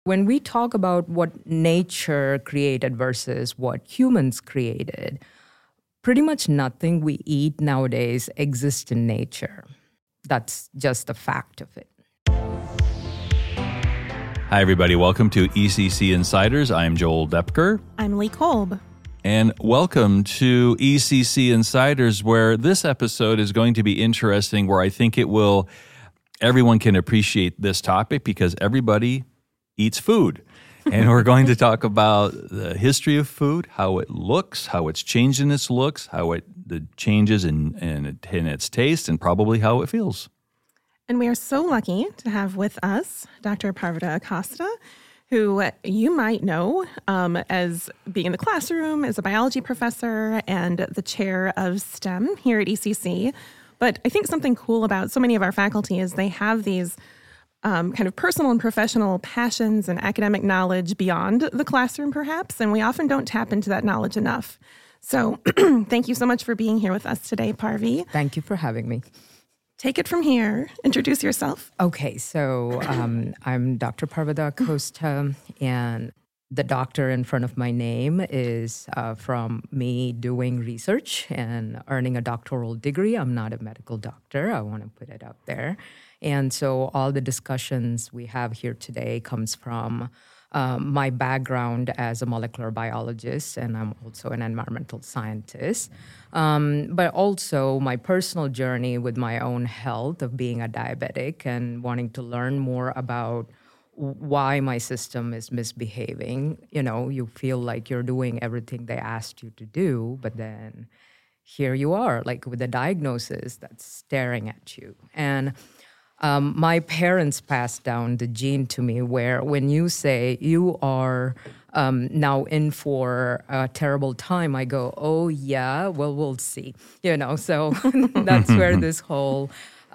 When we talk about what nature created versus what humans created, pretty much nothing we eat nowadays exists in nature. That's just a fact of it. Hi, everybody. Welcome to ECC Insiders. I'm Joel Depker. I'm Lee Kolb. And welcome to ECC Insiders, where this episode is going to be interesting, where I think everyone can appreciate this topic because everybody eats food. And we're going to talk about the history of food, how it looks, how it's changed in its looks, the changes in its taste, and probably how it feels. And we are so lucky to have with us Dr. Parvida Acosta, who you might know as being in the classroom, as a biology professor and the chair of STEM here at ECC. But I think something cool about so many of our faculty is they have these kind of personal and professional passions and academic knowledge beyond the classroom, perhaps, and we often don't tap into that knowledge enough. So thank you so much for being here with us today, Parvi. Thank you for having me. Take it from here. Introduce yourself. Okay, so I'm Dr. Parvida Acosta, and the doctor in front of my name is from me doing research and earning a doctoral degree. I'm not a medical doctor. I want to put it out there. And so all the discussions we have here today comes from my background as a molecular biologist, and I'm also an environmental scientist. But also my personal journey with my own health of being a diabetic and wanting to learn more about why my system is misbehaving. You know, you feel like you're doing everything they asked you to do, but then here you are, like with a diagnosis that's staring at you. And my parents passed down the gene to me where when you say you are now in for a terrible time, I go, oh, yeah, well, we'll see. You know, so that's where this whole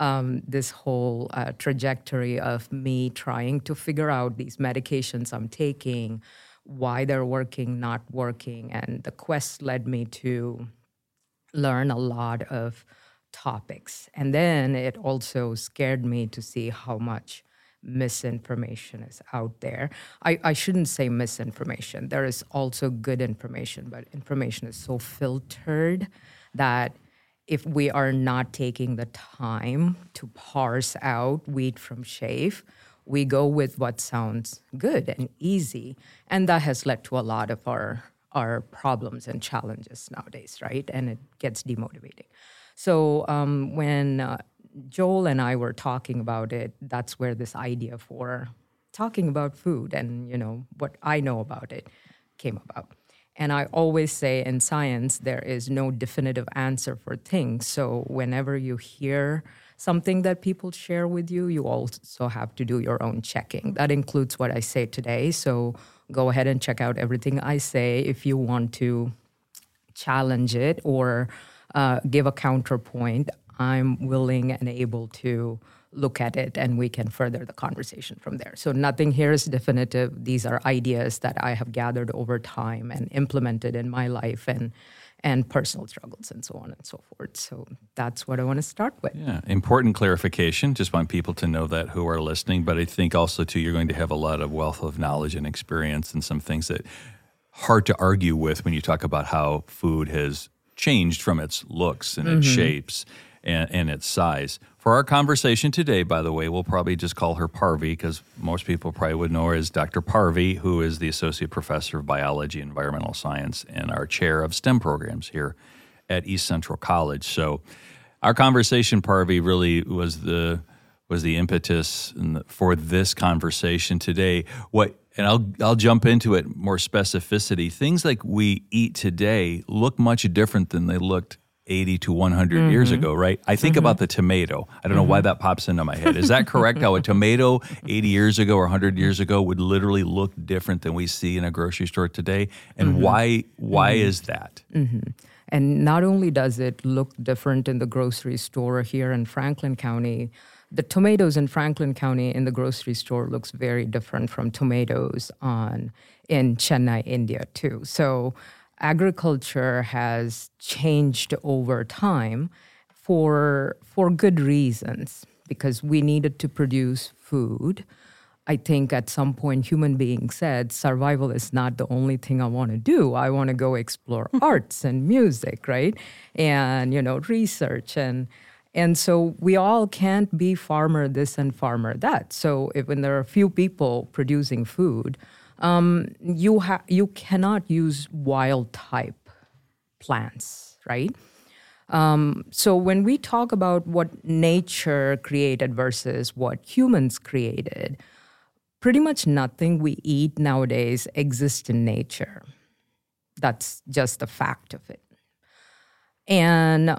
trajectory of me trying to figure out these medications I'm taking, why they're working, not working. And the quest led me to learn a lot of topics. And then it also scared me to see how much misinformation is out there. I shouldn't say misinformation. There is also good information, but information is so filtered that if we are not taking the time to parse out wheat from chaff, we go with what sounds good and easy. And that has led to a lot of our problems and challenges nowadays, right? And it gets demotivating. So when Joel and I were talking about it, that's where this idea for talking about food and, you know, what I know about it came about. And I always say in science, there is no definitive answer for things. So whenever you hear something that people share with you, you also have to do your own checking. That includes what I say today. So go ahead and check out everything I say if you want to challenge it or give a counterpoint. I'm willing and able to look at it and we can further the conversation from there. So nothing here is definitive. These are ideas that I have gathered over time and implemented in my life and personal struggles and so on and so forth. So that's what I want to start with. Yeah, important clarification. Just want people to know that who are listening. But I think also, too, you're going to have a lot of wealth of knowledge and experience and some things that hard to argue with when you talk about how food has changed from its looks and its shapes and its size. For our conversation today, by the way, we'll probably just call her Parvi because most people probably would know her as Dr. Parvi, who is the Associate Professor of Biology and Environmental Science and our Chair of STEM programs here at East Central College. So our conversation, Parvi, really was the impetus for this conversation today. And I'll jump into it more specificity. Things like we eat today look much different than they looked 80 to 100 years ago, right? I think about the tomato. I don't know why that pops into my head. Is that correct? How a tomato 80 years ago or 100 years ago would literally look different than we see in a grocery store today? And why is that? And not only does it look different in the grocery store here in Franklin County, the tomatoes in Franklin County in the grocery store looks very different from tomatoes in Chennai, India, too. So agriculture has changed over time for good reasons, because we needed to produce food I think at some point human beings said, survival is not the only thing I want to do. I want to go explore arts and music, right? And, research. And so we all can't be farmer this and farmer that. So when there are a few people producing food, you cannot use wild type plants, right? So when we talk about what nature created versus what humans created, pretty much nothing we eat nowadays exists in nature. That's just a fact of it. And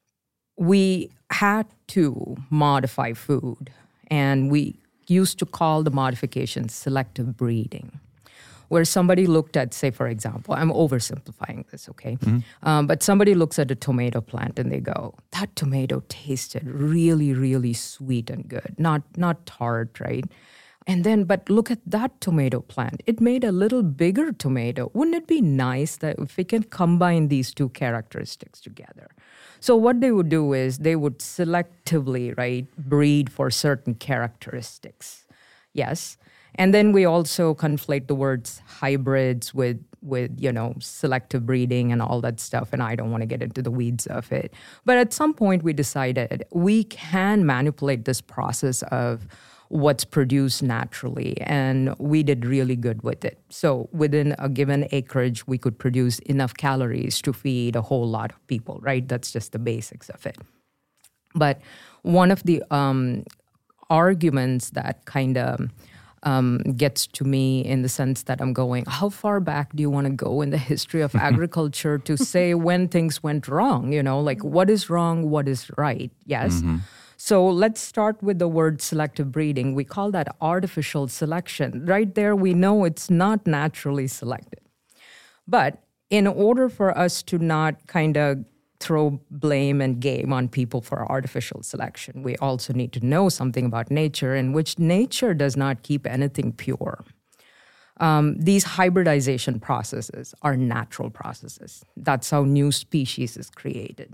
we had to modify food, and we used to call the modification selective breeding, where somebody looked at, say, for example, I'm oversimplifying this, okay? But somebody looks at a tomato plant and they go, that tomato tasted really, really sweet and good, not tart, right? And then, but look at that tomato plant. It made a little bigger tomato. Wouldn't it be nice that if we can combine these two characteristics together? So what they would do is they would selectively, right, breed for certain characteristics. Yes. And then we also conflate the words hybrids with selective breeding and all that stuff. And I don't want to get into the weeds of it. But at some point we decided we can manipulate this process of what's produced naturally, and we did really good with it. So within a given acreage, we could produce enough calories to feed a whole lot of people, right? That's just the basics of it. But one of the arguments that kind of gets to me in the sense that I'm going, how far back do you want to go in the history of agriculture to say when things went wrong? Like what is wrong, what is right? Yes. Mm-hmm. So let's start with the word selective breeding. We call that artificial selection. Right there, we know it's not naturally selected. But in order for us to not kind of throw blame and game on people for artificial selection, we also need to know something about nature, in which nature does not keep anything pure. These hybridization processes are natural processes. That's how new species is created,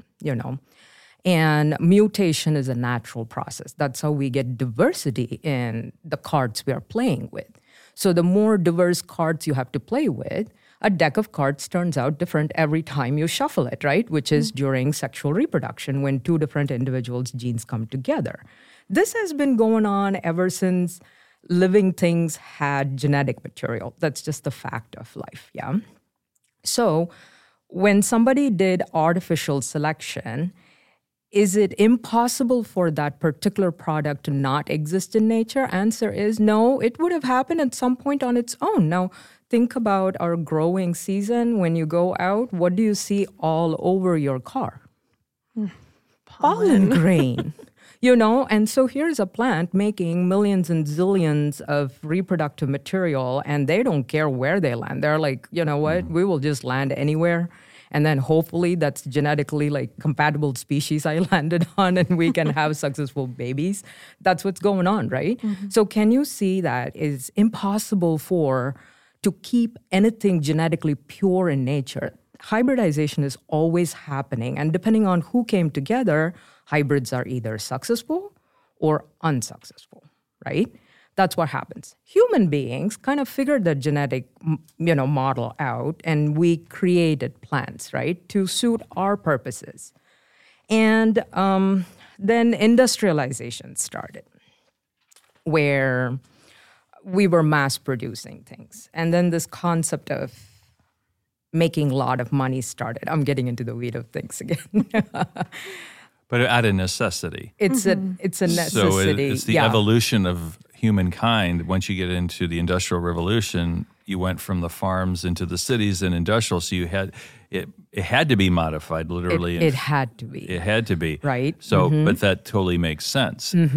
And mutation is a natural process. That's how we get diversity in the cards we are playing with. So the more diverse cards you have to play with, a deck of cards turns out different every time you shuffle it, right? Which is during sexual reproduction, when two different individuals' genes come together. This has been going on ever since living things had genetic material. That's just the fact of life, yeah? So when somebody did artificial selection, is it impossible for that particular product to not exist in nature? Answer is no, it would have happened at some point on its own. Now, think about our growing season. When you go out, what do you see all over your car? Pollen grain. And so here's a plant making millions and zillions of reproductive material, and they don't care where they land. They're like, you know what, we will just land anywhere. And then hopefully that's genetically like compatible species I landed on, and we can have successful babies. That's what's going on, right? Mm-hmm. So can you see that it's impossible to keep anything genetically pure in nature? Hybridization is always happening. And depending on who came together, hybrids are either successful or unsuccessful, right? That's what happens. Human beings kind of figured the genetic, model out, and we created plants, right, to suit our purposes. And then industrialization started, where we were mass producing things. And then this concept of making a lot of money started. I'm getting into the weed of things again. But out of necessity. It's a necessity. So it's the evolution of humankind. Once you get into the Industrial Revolution, you went from the farms into the cities and industrial. So you had it had to be modified, literally. It had to be. It had to be. Right. So, but that totally makes sense in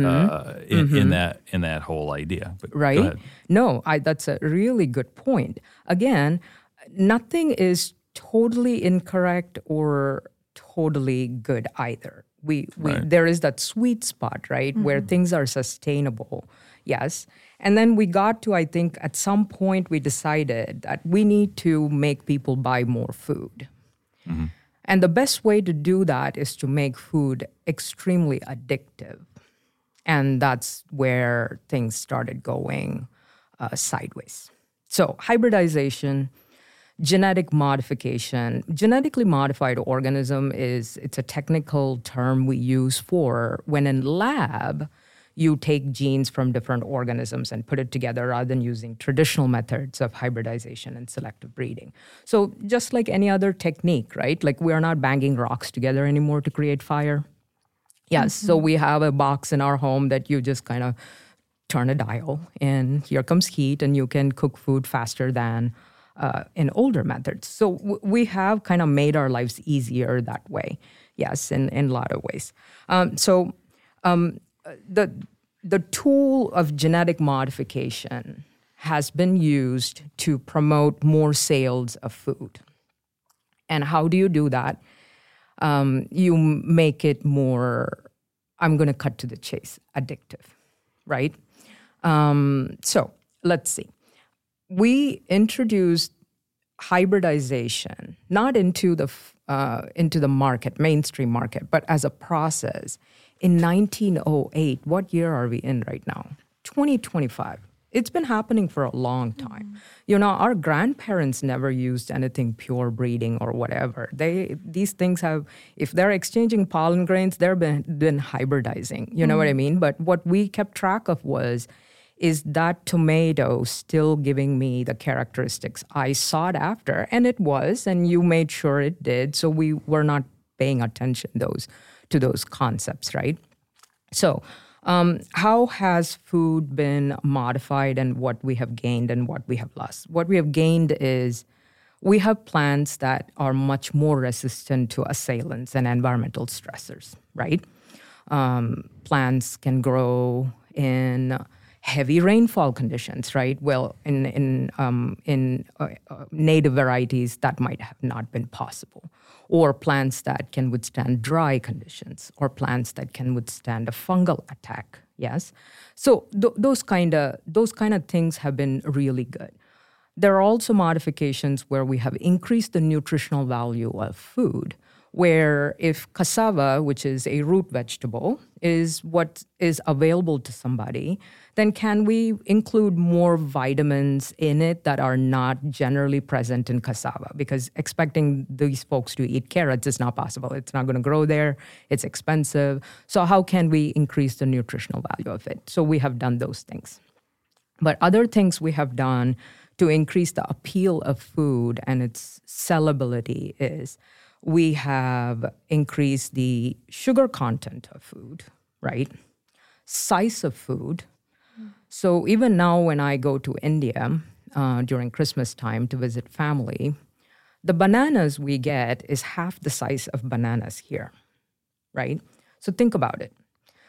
that whole idea. But right. Go ahead. No, that's a really good point. Again, nothing is totally incorrect or totally good either. Right. There is that sweet spot, right, where things are sustainable. Yes. And then we got to, I think, at some point we decided that we need to make people buy more food. Mm-hmm. And the best way to do that is to make food extremely addictive. And that's where things started going sideways. So hybridization, genetic modification. Genetically modified organism it's a technical term we use for when in lab you take genes from different organisms and put it together rather than using traditional methods of hybridization and selective breeding. So just like any other technique, right? Like we are not banging rocks together anymore to create fire. Yes, so we have a box in our home that you just kind of turn a dial and here comes heat and you can cook food faster than in older methods. So we have kind of made our lives easier that way, yes, in a lot of ways. The tool of genetic modification has been used to promote more sales of food. And how do you do that? You make it more, I'm going to cut to the chase, addictive, right? So let's see. We introduced hybridization not into the market, mainstream market, but as a process in 1908. What year are we in right now? 2025. It's been happening for a long time. You know, our grandparents never used anything pure breeding or whatever. These things have, if they're exchanging pollen grains, they've been hybridizing. You know what I mean? But what we kept track of is that tomato still giving me the characteristics I sought after? And it was, and you made sure it did. So we were not paying attention to those concepts, right? So how has food been modified and what we have gained and what we have lost? What we have gained is we have plants that are much more resistant to assailants and environmental stressors, right? Plants can grow in heavy rainfall conditions, right? Well, in native varieties, that might have not been possible. Or plants that can withstand dry conditions, or plants that can withstand a fungal attack. Yes, so those kind of things have been really good. There are also modifications where we have increased the nutritional value of food, where if cassava, which is a root vegetable, is what is available to somebody, then can we include more vitamins in it that are not generally present in cassava? Because expecting these folks to eat carrots is not possible. It's not going to grow there. It's expensive. So how can we increase the nutritional value of it? So we have done those things. But other things we have done to increase the appeal of food and its sellability is we have increased the sugar content of food, right? Size of food. So even now when I go to India during Christmas time to visit family, the bananas we get is half the size of bananas here, right? So think about it.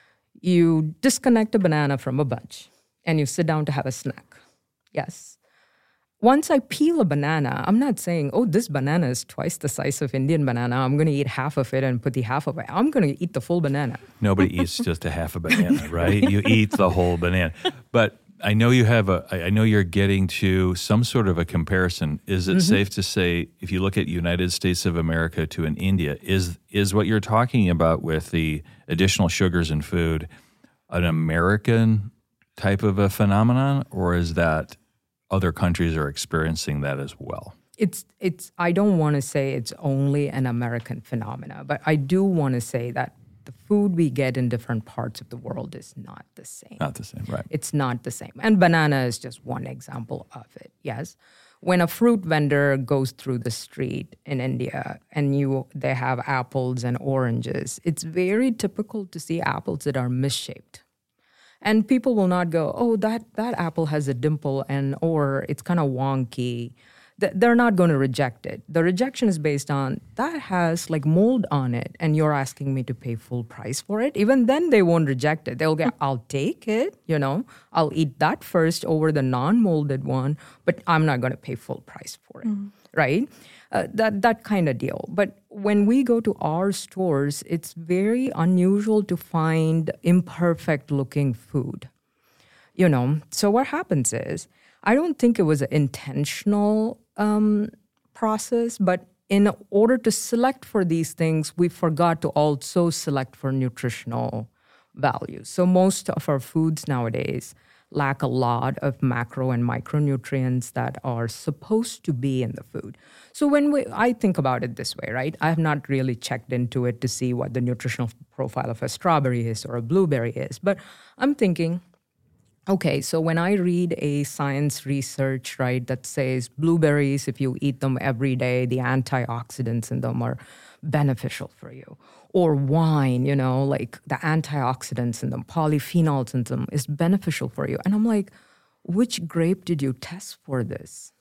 You disconnect a banana from a bunch and you sit down to have a snack. Yes. Once I peel a banana, I'm not saying, oh, this banana is twice the size of Indian banana. I'm going to eat half of it and put the half of it. I'm going to eat the full banana. Nobody eats just a half a banana, right? You eat the whole banana. But I know I know you're getting to some sort of a comparison. Is it safe to say, if you look at United States of America to an India, is what you're talking about with the additional sugars in food an American type of a phenomenon, or is that other countries are experiencing that as well? It's. I don't want to say it's only an American phenomena, but I do want to say that the food we get in different parts of the world is not the same. Not the same, right. It's not the same. And banana is just one example of it, yes. When a fruit vendor goes through the street in India and they have apples and oranges, it's very typical to see apples that are misshaped. And people will not go, oh, that apple has a dimple or it's kind of wonky. They're not going to reject it. The rejection is based on that has like mold on it and you're asking me to pay full price for it. Even then they won't reject it. They'll go, I'll take it, I'll eat that first over the non-molded one, but I'm not going to pay full price for it, right? That kind of deal. But when we go to our stores, it's very unusual to find imperfect looking food. So what happens is, I don't think it was an intentional process, but in order to select for these things, we forgot to also select for nutritional value. So most of our foods nowadays lack a lot of macro and micronutrients that are supposed to be in the food. So I think about it this way, right? I have not really checked into it to see what the nutritional profile of a strawberry is or a blueberry is, but I'm thinking, okay, so when I read a science research, right, that says blueberries, if you eat them every day, the antioxidants in them are beneficial for you. Or wine, like the antioxidants in them, polyphenols in them is beneficial for you. And I'm like, which grape did you test for this?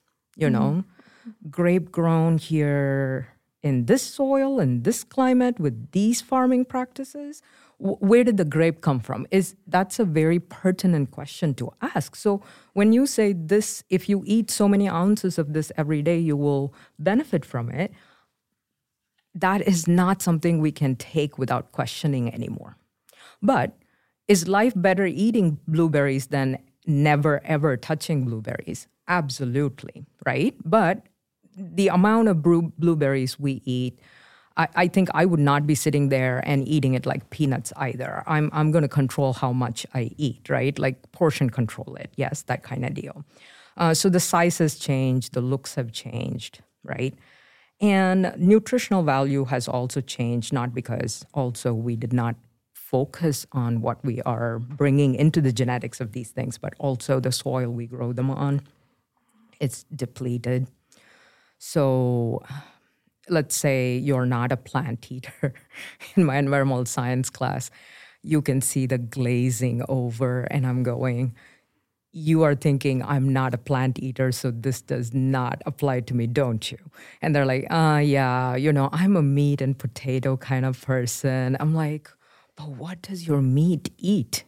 Grape grown here in this soil, in this climate, with these farming practices? Where did the grape come from? That's a very pertinent question to ask. So when you say this, if you eat so many ounces of this every day, you will benefit from it, that is not something we can take without questioning anymore. But is life better eating blueberries than never, ever touching blueberries? Absolutely, right? But the amount of blueberries we eat, I think I would not be sitting there and eating it like peanuts either. I'm going to control how much I eat, right? Like portion control it. Yes, that kind of deal. So the size has changed, the looks have changed, right? And nutritional value has also changed, not because also we did not focus on what we are bringing into the genetics of these things, but also the soil we grow them on. It's depleted. So let's say you're not a plant eater. In my environmental science class, you can see the glazing over, and I'm going, you are thinking I'm not a plant eater, so this does not apply to me, don't you? And they're like, yeah, I'm a meat and potato kind of person. I'm like, but what does your meat eat?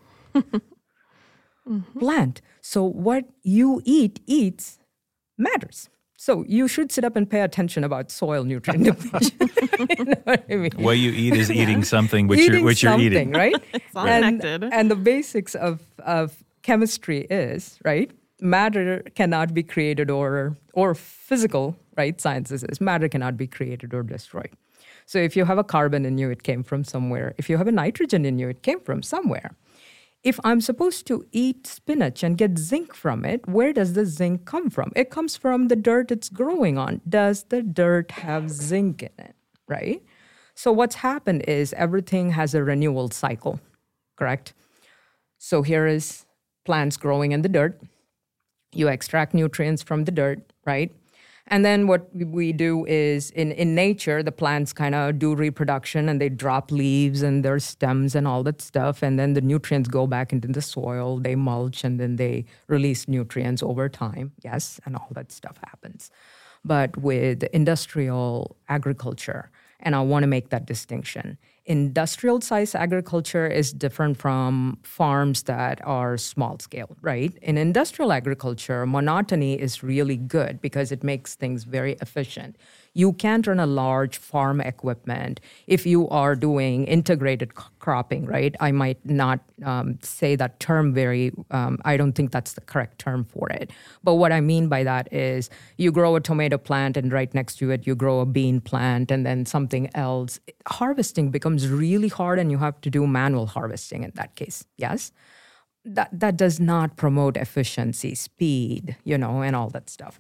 Plant. So what you eats matters. So you should sit up and pay attention about soil nutrient depletion. You know what I mean? What you eat is eating something which you're eating, right? It's all connected. And the basics of chemistry is, right? Matter cannot be created or physical, right? Sciences is matter cannot be created or destroyed. So if you have a carbon in you, it came from somewhere. If you have a nitrogen in you, it came from somewhere. If I'm supposed to eat spinach and get zinc from it, where does the zinc come from? It comes from the dirt it's growing on. Does the dirt have zinc in it, right? So what's happened is everything has a renewal cycle, correct? So here is plants growing in the dirt. You extract nutrients from the dirt, right? And then what we do is in nature, the plants kind of do reproduction and they drop leaves and their stems and all that stuff. And then the nutrients go back into the soil, they mulch, and then they release nutrients over time. Yes, and all that stuff happens. But with industrial agriculture, and I want to make that distinction, industrial size agriculture is different from farms that are small scale, right? In industrial agriculture, monotony is really good because it makes things very efficient. You can't run a large farm equipment if you are doing integrated cropping, right? I might not say that term I don't think that's the correct term for it. But what I mean by that is you grow a tomato plant and right next to it, you grow a bean plant and then something else. Harvesting becomes really hard and you have to do manual harvesting in that case, yes? That does not promote efficiency, speed, and all that stuff.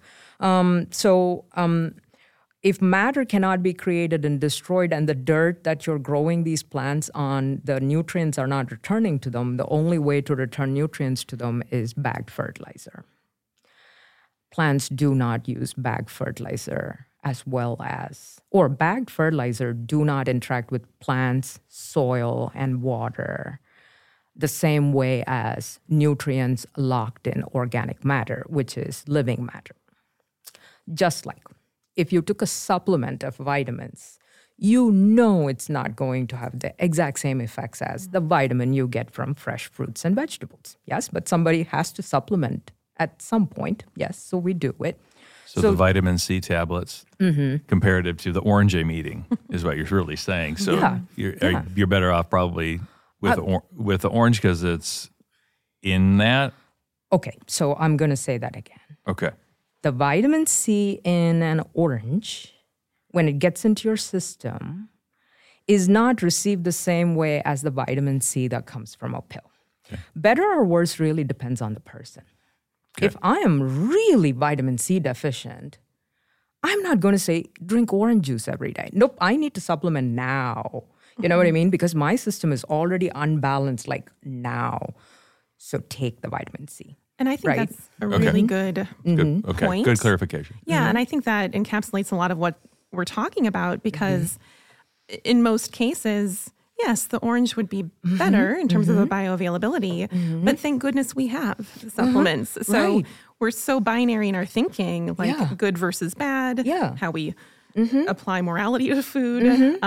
If matter cannot be created and destroyed and the dirt that you're growing these plants on, the nutrients are not returning to them, the only way to return nutrients to them is bagged fertilizer. Plants do not use bagged fertilizer or bagged fertilizer do not interact with plants, soil, and water the same way as nutrients locked in organic matter, which is living matter. Just like if you took a supplement of vitamins, it's not going to have the exact same effects as the vitamin you get from fresh fruits and vegetables. Yes, but somebody has to supplement at some point. Yes, so we do it. So the vitamin C tablets, comparative to the orange I'm eating, is what you're really saying. So you're better off probably with the orange because it's in that. Okay, so I'm going to say that again. Okay. The vitamin C in an orange, when it gets into your system, is not received the same way as the vitamin C that comes from a pill. Better or worse really depends on the person. If I am really vitamin C deficient, I'm not going to say drink orange juice every day. Nope, I need to supplement now. You know what I mean? Because my system is already unbalanced like now. So take the vitamin C. And I think that's a really good point. Good clarification. Yeah, and I think that encapsulates a lot of what we're talking about because in most cases, yes, the orange would be better in terms of the bioavailability, but thank goodness we have supplements. So we're so binary in our thinking, like good versus bad, how we apply morality to food.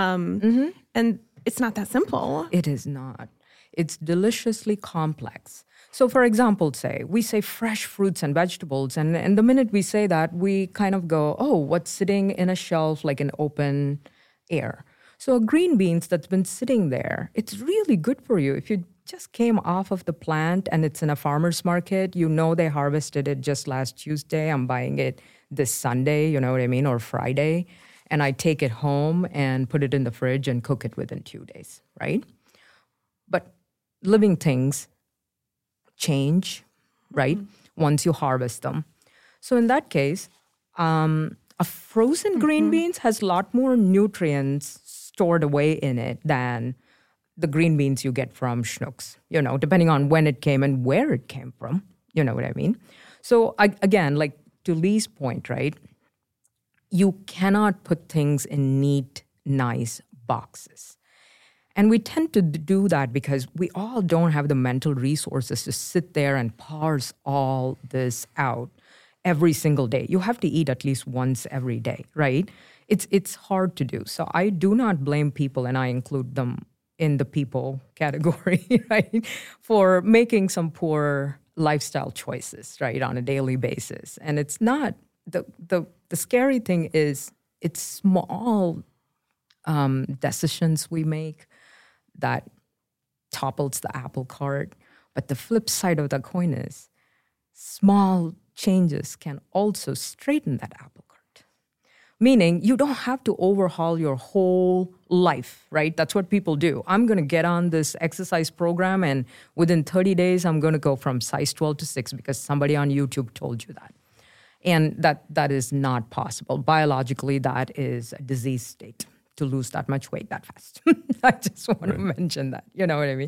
And it's not that simple. It is not. It's deliciously complex. So for example, we say fresh fruits and vegetables, and the minute we say that, we kind of go, oh, what's sitting in a shelf like in open air? So green beans that's been sitting there, it's really good for you. If you just came off of the plant and it's in a farmer's market, you know they harvested it just last Tuesday. I'm buying it this Sunday, you know what I mean, or Friday. And I take it home and put it in the fridge and cook it within 2 days, right? But living things change, right, once you harvest them. So in that case, a frozen green beans has a lot more nutrients stored away in it than the green beans you get from Schnucks, you know, depending on when it came and where it came from, you know what I mean? So again, like to Lee's point, right, you cannot put things in neat, nice boxes. And we tend to do that because we all don't have the mental resources to sit there and parse all this out every single day. You have to eat at least once every day, right? It's hard to do. So I do not blame people, and I include them in the people category, right, for making some poor lifestyle choices, right, on a daily basis. And it's not, the scary thing is it's small decisions we make that topples the apple cart. But the flip side of the coin is small changes can also straighten that apple cart. Meaning you don't have to overhaul your whole life, right? That's what people do. I'm going to get on this exercise program and within 30 days, I'm going to go from size 12 to 6 because somebody on YouTube told you that. And that is not possible. Biologically, that is a disease state to lose that much weight that fast. I just want to mention that. You know what I mean?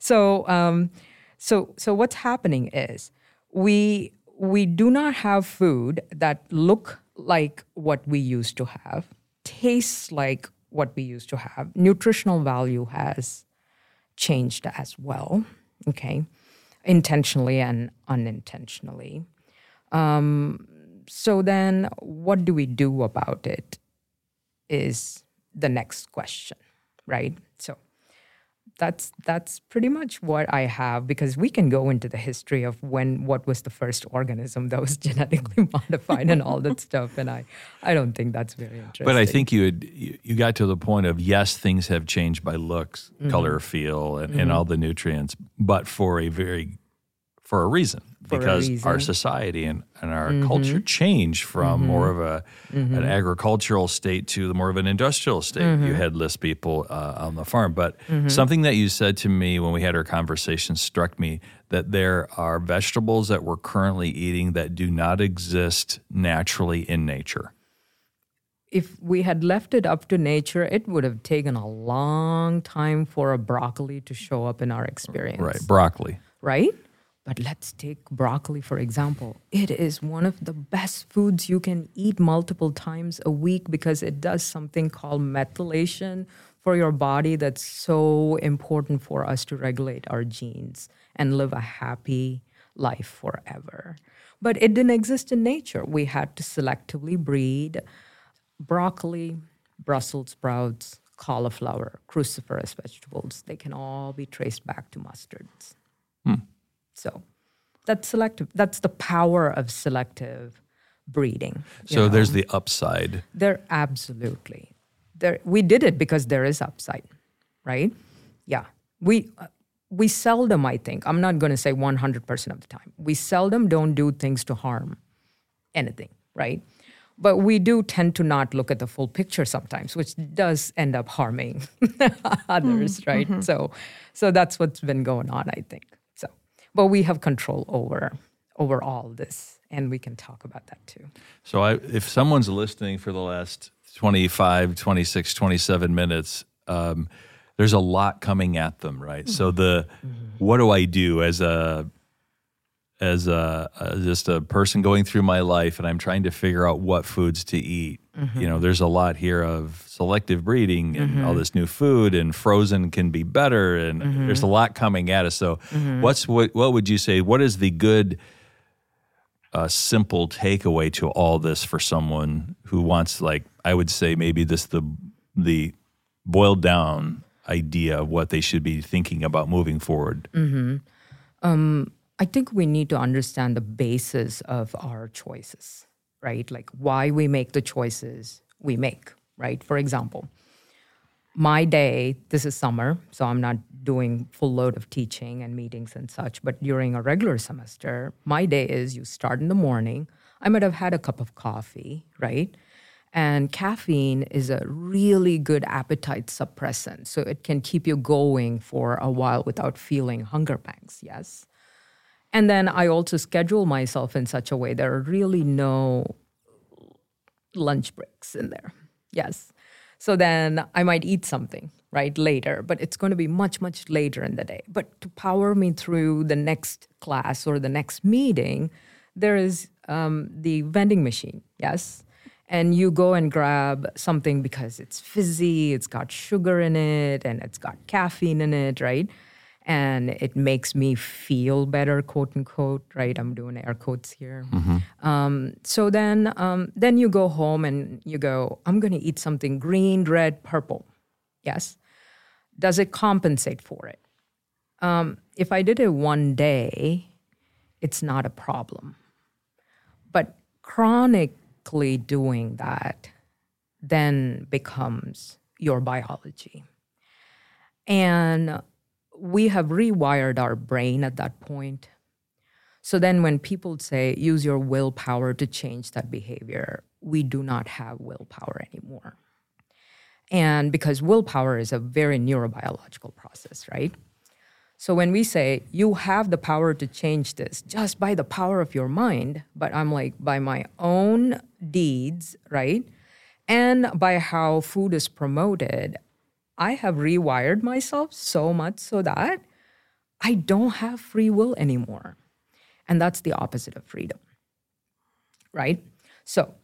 So, so what's happening is we do not have food that look like what we used to have, tastes like what we used to have. Nutritional value has changed as well, okay, intentionally and unintentionally. So then what do we do about it is the next question, right? So that's pretty much what I have, because we can go into the history of what was the first organism that was genetically modified and all that stuff, and I don't think that's very interesting. But I think you got to the point of, yes, things have changed by looks, color, feel, and all the nutrients, but for a reason. Because our society and our culture changed from more of an agricultural state to more of an industrial state. You had less people on the farm. But something that you said to me when we had our conversation struck me, that there are vegetables that we're currently eating that do not exist naturally in nature. If we had left it up to nature, it would have taken a long time for a broccoli to show up in our experience. Right, broccoli. Right? But let's take broccoli, for example. It is one of the best foods you can eat multiple times a week because it does something called methylation for your body that's so important for us to regulate our genes and live a happy life forever. But it didn't exist in nature. We had to selectively breed broccoli, Brussels sprouts, cauliflower, cruciferous vegetables. They can all be traced back to mustards. So that's selective. That's the power of selective breeding. So there's the upside. There, absolutely. We did it because there is upside, right? Yeah. We seldom, I think, I'm not going to say 100% of the time, we seldom don't do things to harm anything, right? But we do tend to not look at the full picture sometimes, which does end up harming others, right? So that's what's been going on, I think. So, but we have control over all this, and we can talk about that too. So if someone's listening for the last 25, 26, 27 minutes, there's a lot coming at them, right? So what do I do as just a person going through my life, and I'm trying to figure out what foods to eat? There's a lot here of selective breeding and all this new food, and frozen can be better, and there's a lot coming at us. So what would you say, what is the good simple takeaway to all this for someone who wants, like, I would say maybe the boiled down idea of what they should be thinking about moving forward? I think we need to understand the basis of our choices, right? Like why we make the choices we make, right? For example, my day, this is summer, so I'm not doing full load of teaching and meetings and such, but during a regular semester, my day is you start in the morning. I might have had a cup of coffee, right? And caffeine is a really good appetite suppressant, so it can keep you going for a while without feeling hunger pangs, yes? And then I also schedule myself in such a way there are really no lunch breaks in there, yes? So then I might eat something, right, later, but it's going to be much, much later in the day. But to power me through the next class or the next meeting, there is the vending machine, yes? And you go and grab something because it's fizzy, it's got sugar in it, and it's got caffeine in it, right? And it makes me feel better, quote unquote, right? I'm doing air quotes here. So then you go home and you go, I'm going to eat something green, red, purple. Yes. Does it compensate for it? If I did it one day, it's not a problem. But chronically doing that then becomes your biology. And we have rewired our brain at that point. So then when people say, use your willpower to change that behavior, we do not have willpower anymore. And because willpower is a very neurobiological process, right? So when we say, you have the power to change this just by the power of your mind, but I'm like, by my own deeds, right? And by how food is promoted, I have rewired myself so much so that I don't have free will anymore. And that's the opposite of freedom, right? So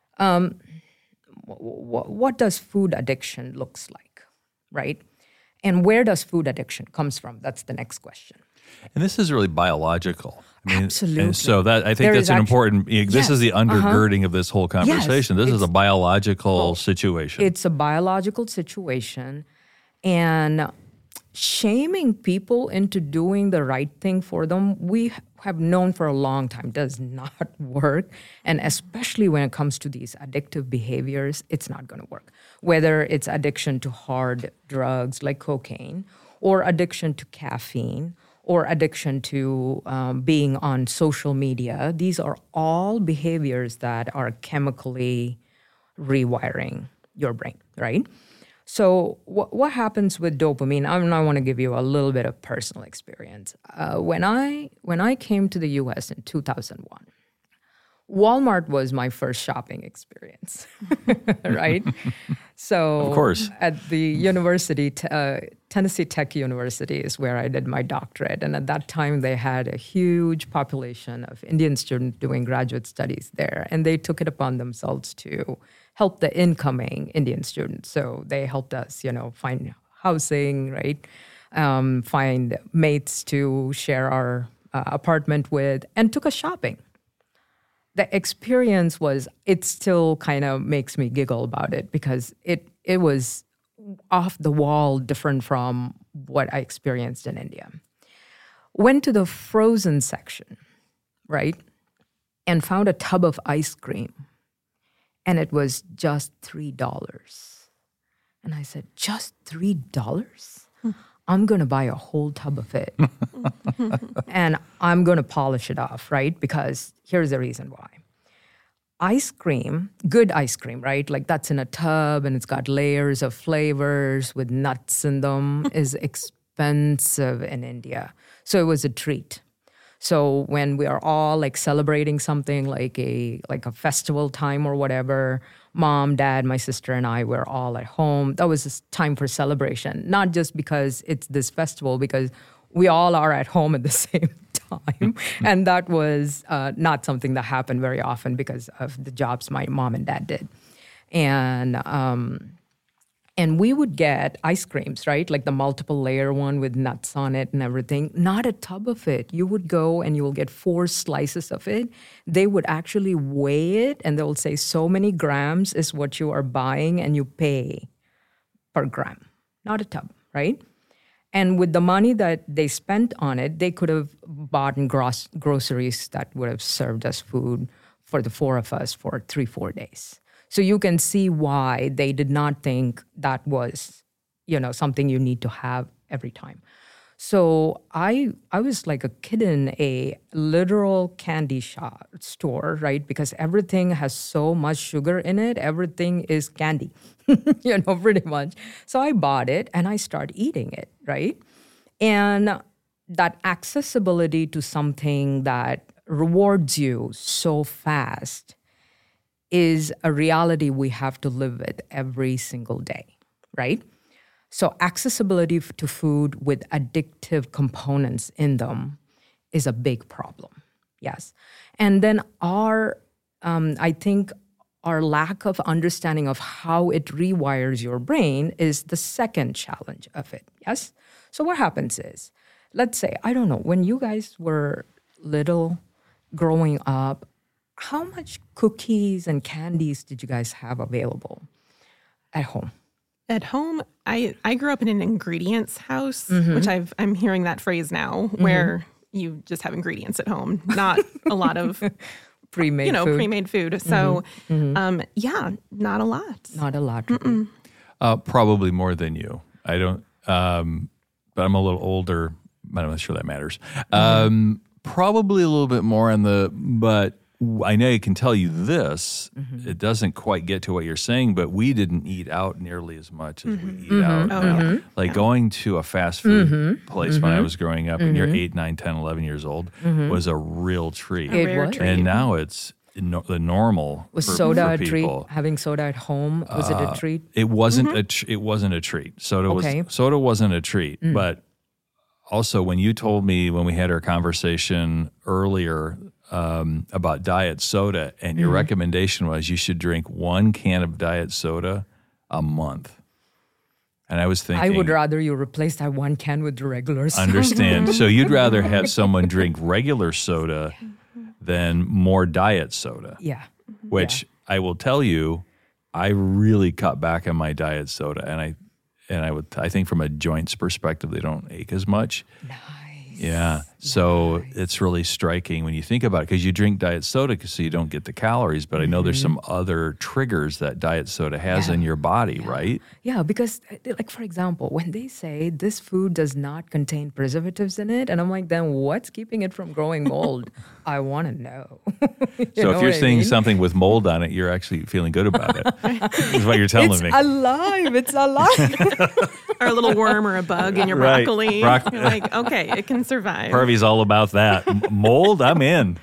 what does food addiction looks like, right? And where does food addiction comes from? That's the next question. And this is really biological. Absolutely. And so that I think that's an important. This is the undergirding of this whole conversation. Yes, this is a biological situation. It's a biological situation, and shaming people into doing the right thing for them, we have known for a long time, does not work. And especially when it comes to these addictive behaviors, it's not going to work. Whether it's addiction to hard drugs like cocaine, or addiction to caffeine, or addiction to being on social media, these are all behaviors that are chemically rewiring your brain, right? So what happens with dopamine? I want to give you a little bit of personal experience. When I came to the U.S. in 2001, Walmart was my first shopping experience, right? So of course, at the university, Tennessee Tech University is where I did my doctorate. And at that time, they had a huge population of Indian students doing graduate studies there. And they took it upon themselves to help the incoming Indian students. So they helped us, find housing, right? Find mates to share our apartment with, and took us shopping. The experience was, it still kind of makes me giggle about it because it was off the wall different from what I experienced in India. Went to the frozen section, right? And found a tub of ice cream. And it was just $3. And I said, just $3? I'm going to buy a whole tub of it. And I'm going to polish it off, right? Because here's the reason why. ice cream, good ice cream, right? Like that's in a tub and it's got layers of flavors with nuts in them is expensive in India. So it was a treat. So when we are all like celebrating something like a festival time or whatever, mom, dad, my sister and I were all at home. That was just time for celebration, not just because it's this festival, because we all are at home at the same time. And that was not something that happened very often because of the jobs my mom and dad did. And we would get ice creams, right? Like the multiple layer one with nuts on it and everything. Not a tub of it. You would go and you will get 4 slices of it. They would actually weigh it and they will say so many grams is what you are buying and you pay per gram. Not a tub, right? And with the money that they spent on it, they could have bought in groceries that would have served us food for the 4 of us for 3-4 days. So you can see why they did not think that was, something you need to have every time. So I was like a kid in a literal candy store, right? Because everything has so much sugar in it. Everything is candy, pretty much. So I bought it and I started eating it, right? And that accessibility to something that rewards you so fast is a reality we have to live with every single day, right? So accessibility to food with addictive components in them is a big problem, yes. And then I think our lack of understanding of how it rewires your brain is the second challenge of it, yes? So what happens is, let's say, I don't know, when you guys were little, growing up, how much cookies and candies did you guys have available at home? At home, I grew up in an ingredients house, which I'm hearing that phrase now, where you just have ingredients at home, not a lot of pre-made food. So, not a lot. Not a lot. Probably more than you. I don't, but I'm a little older. I'm not sure that matters. Probably a little bit more but I know I can tell you this, it doesn't quite get to what you're saying, but we didn't eat out nearly as much as we eat out now. Going to a fast food place when I was growing up, and you're 8, 9, 10, 11 years old, was a real treat. It was. And now it's the normal was for soda for a people. treat? Having soda at home, was it a treat? It wasn't it wasn't a treat. Soda wasn't a treat, but also when you told me when we had our conversation earlier about diet soda, and your recommendation was you should drink 1 can of diet soda a month. And I was thinking, I would rather you replace that 1 can with regular soda. Understand. So you'd rather have someone drink regular soda than more diet soda. Yeah. Which I will tell you, I really cut back on my diet soda, and I think from a joints perspective, they don't ache as much. Nice. Yeah. So it's really striking when you think about it, because you drink diet soda so you don't get the calories. But I know there's some other triggers that diet soda has in your body, right? Yeah, because like, for example, when they say this food does not contain preservatives in it, and I'm like, then what's keeping it from growing mold? I want to know. So if you're seeing something with mold on it, you're actually feeling good about it. Is what you're telling me. It's alive. Or a little worm or a bug in your broccoli. You're like, okay, it can survive. Harvey's all about that. Mold, I'm in.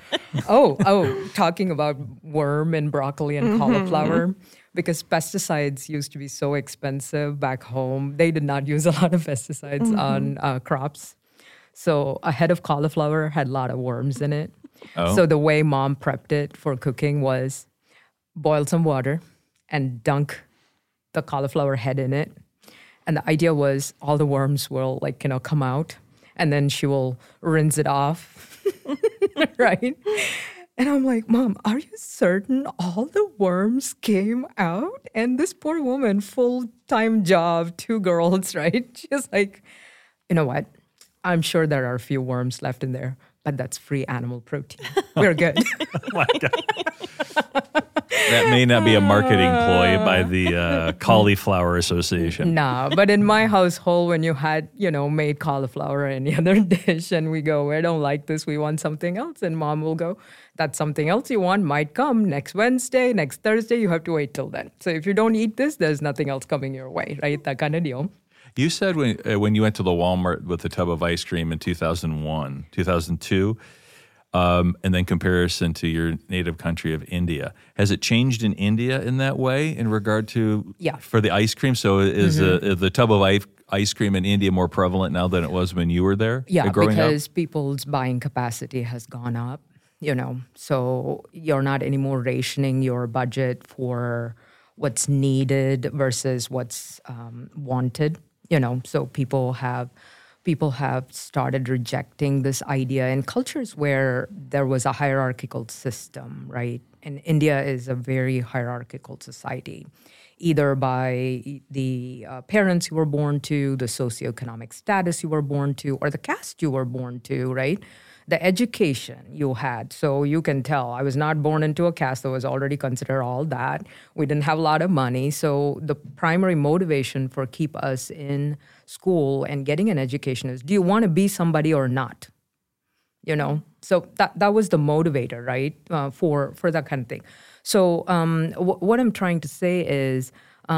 Talking about worm and broccoli and cauliflower, because pesticides used to be so expensive back home. They did not use a lot of pesticides on crops. So a head of cauliflower had a lot of worms in it. Oh. So the way mom prepped it for cooking was boil some water and dunk the cauliflower head in it. And the idea was all the worms will come out, and then she will rinse it off, right? And I'm like, Mom, are you certain all the worms came out? And this poor woman, full-time job, 2 girls, right? She's like, you know what? I'm sure there are a few worms left in there, but that's free animal protein. We're good. Oh my God. That may not be a marketing ploy by the Cauliflower Association. No, but in my household, when you had, made cauliflower or any other dish, and we go, we don't like this, we want something else, and mom will go, that something else you want might come next Wednesday, next Thursday, you have to wait till then. So if you don't eat this, there's nothing else coming your way, right? That kind of deal. You said when you went to the Walmart with the tub of ice cream in 2001, 2002, and then comparison to your native country of India. Has it changed in India in that way in regard to for the ice cream? So is the tub of ice cream in India more prevalent now than it was when you were there? Yeah, because people's buying capacity has gone up, so you're not anymore rationing your budget for what's needed versus what's wanted, so people have started rejecting this idea in cultures where there was a hierarchical system, right? And India is a very hierarchical society, either by the parents you were born to, the socioeconomic status you were born to, or the caste you were born to, right? The education you had. So you can tell I was not born into a caste that was already considered all that. We didn't have a lot of money. So the primary motivation for keep us in school and getting an education is, do you want to be somebody or not? So that was the motivator, right? For that kind of thing. So what I'm trying to say is,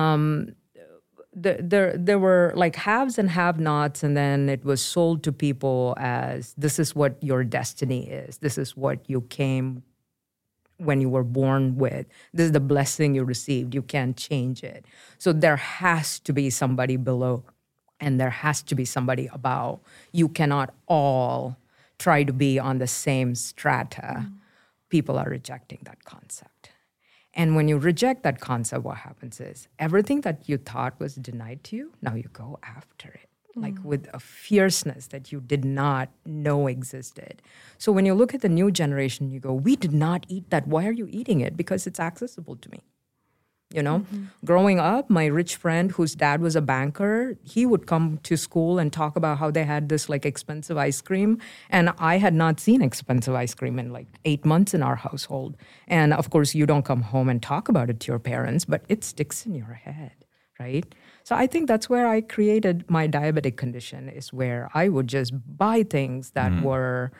there were like haves and have-nots, and then it was sold to people as this is what your destiny is. This is what you came when you were born with. This is the blessing you received. You can't change it. So there has to be somebody below, and there has to be somebody above. You cannot all try to be on the same strata. People are rejecting that concept. And when you reject that concept, what happens is everything that you thought was denied to you, now you go after it, like with a fierceness that you did not know existed. So when you look at the new generation, you go, we did not eat that. Why are you eating it? Because it's accessible to me. Growing up, my rich friend whose dad was a banker, he would come to school and talk about how they had this like expensive ice cream. And I had not seen expensive ice cream in like 8 months in our household. And of course, you don't come home and talk about it to your parents, but it sticks in your head, right? So I think that's where I created my diabetic condition, is where I would just buy things that were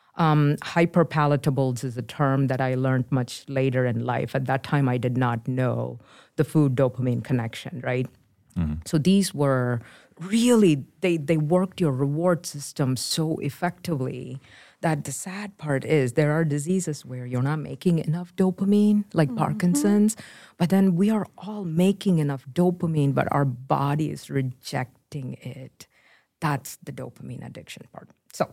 hyperpalatables is a term that I learned much later in life. At that time, I did not know the food dopamine connection, right? So these were really, they worked your reward system so effectively that the sad part is there are diseases where you're not making enough dopamine, like Parkinson's, but then we are all making enough dopamine, but our body is rejecting it. That's the dopamine addiction part. So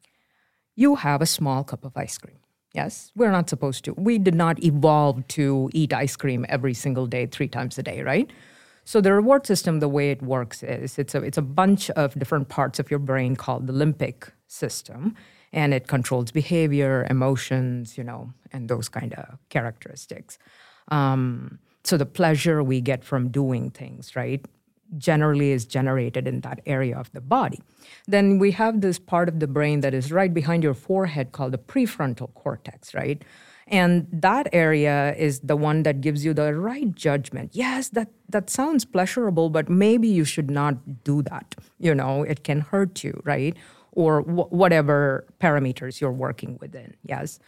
you have a small cup of ice cream. Yes, we're not supposed to. We did not evolve to eat ice cream every single day, 3 times a day, right? So the reward system, the way it works is it's a bunch of different parts of your brain called the limbic system, and it controls behavior, emotions, and those kind of characteristics. So the pleasure we get from doing things, right, generally is generated in that area of the body. Then we have this part of the brain that is right behind your forehead called the prefrontal cortex, right? And that area is the one that gives you the right judgment. Yes, that sounds pleasurable, but maybe you should not do that. It can hurt you, right? Or whatever parameters you're working within, yes?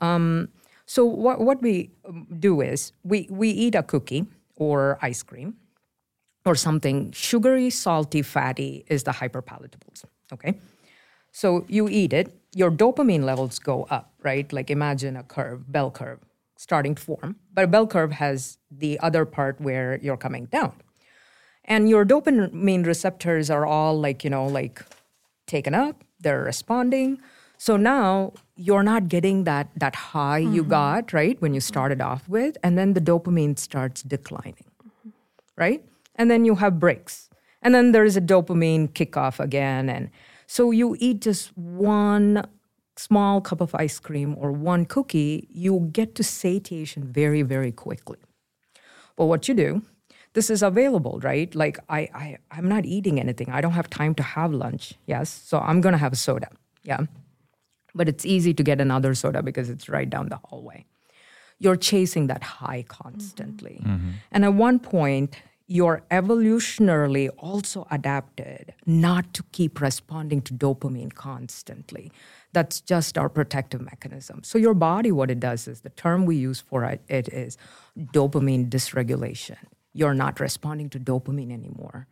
So what we do is we eat a cookie or ice cream, or something sugary, salty, fatty is the hyperpalatables, okay? So you eat it, your dopamine levels go up, right? Like imagine a curve, bell curve, starting to form. But a bell curve has the other part where you're coming down. And your dopamine receptors are all like taken up, they're responding. So now you're not getting that high you got, right, when you started off with, and then the dopamine starts declining, right? And then you have breaks. And then there is a dopamine kickoff again. And so you eat just one small cup of ice cream or one cookie, you get to satiation very, very quickly. But what you do, this is available, right? Like I'm not eating anything. I don't have time to have lunch, yes? So I'm going to have a soda, yeah? But it's easy to get another soda because it's right down the hallway. you're chasing that high constantly. And at one point, you're evolutionarily also adapted not to keep responding to dopamine constantly. That's just our protective mechanism. So your body, what it does is, the term we use for it is dopamine dysregulation. You're not responding to dopamine anymore.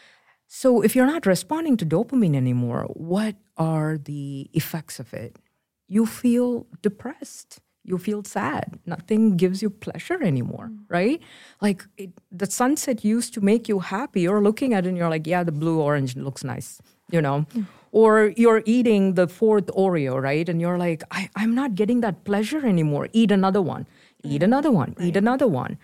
So if you're not responding to dopamine anymore, what are the effects of it? You feel depressed. You feel sad. Nothing gives you pleasure anymore, right? Like the sunset used to make you happy. You're looking at it and you're like, yeah, the blue-orange looks nice, you know? Or you're eating the 4th Oreo, right? And you're like, I'm not getting that pleasure anymore. Eat another one. Eat another one. Eat another one.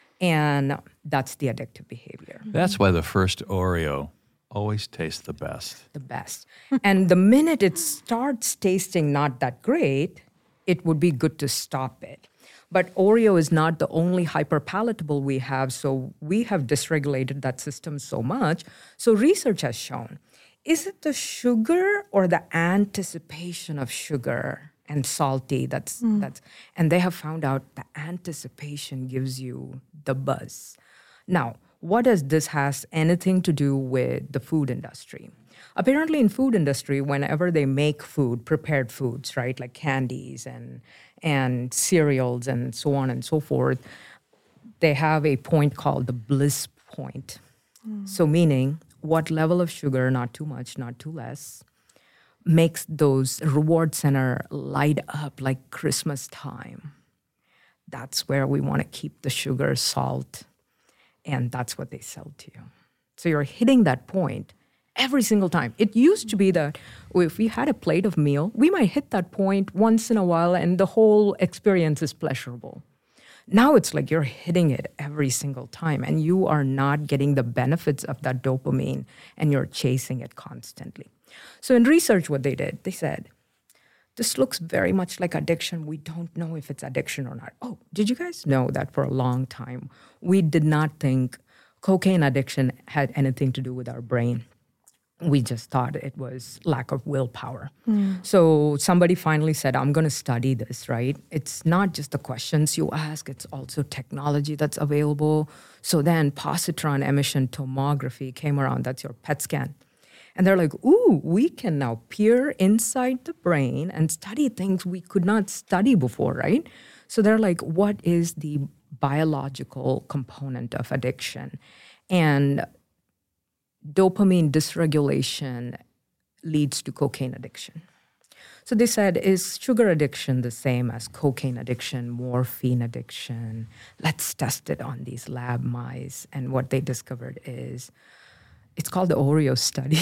And that's the addictive behavior. That's why the first Oreo always tastes the best. The best. And the minute it starts tasting not that great, it would be good to stop it. But Oreo is not the only hyperpalatable we have, so we have dysregulated that system so much. So research has shown, is it the sugar or the anticipation of sugar and salty that's and they have found out the anticipation gives you the buzz. Now, what does this has anything to do with the food industry? Apparently in food industry, whenever they make food, prepared foods, right, like candies and cereals and so on and so forth, they have a point called the bliss point. So meaning what level of sugar, not too much, not too less, makes those reward center light up like Christmas time. That's where we want to keep the sugar, salt, and that's what they sell to you. So you're hitting that point every single time. It used to be that if we had a plate of meal, we might hit that point once in a while and the whole experience is pleasurable. Now it's like you're hitting it every single time and you are not getting the benefits of that dopamine and you're chasing it constantly. So in research, what they did, they said, this looks very much like addiction. We don't know if it's addiction or not. Oh, did you guys know that for a long time, we did not think cocaine addiction had anything to do with our brain? We just thought it was lack of willpower. So somebody finally said, I'm going to study this, right? It's not just the questions you ask, it's also technology that's available. So then positron emission tomography came around, that's your PET scan. And they're like, ooh, we can now peer inside the brain and study things we could not study before, right? So they're like, what is the biological component of addiction? And dopamine dysregulation leads to cocaine addiction. So they said, is sugar addiction the same as cocaine addiction, morphine addiction? Let's test it on these lab mice. And what they discovered is, it's called the Oreo study.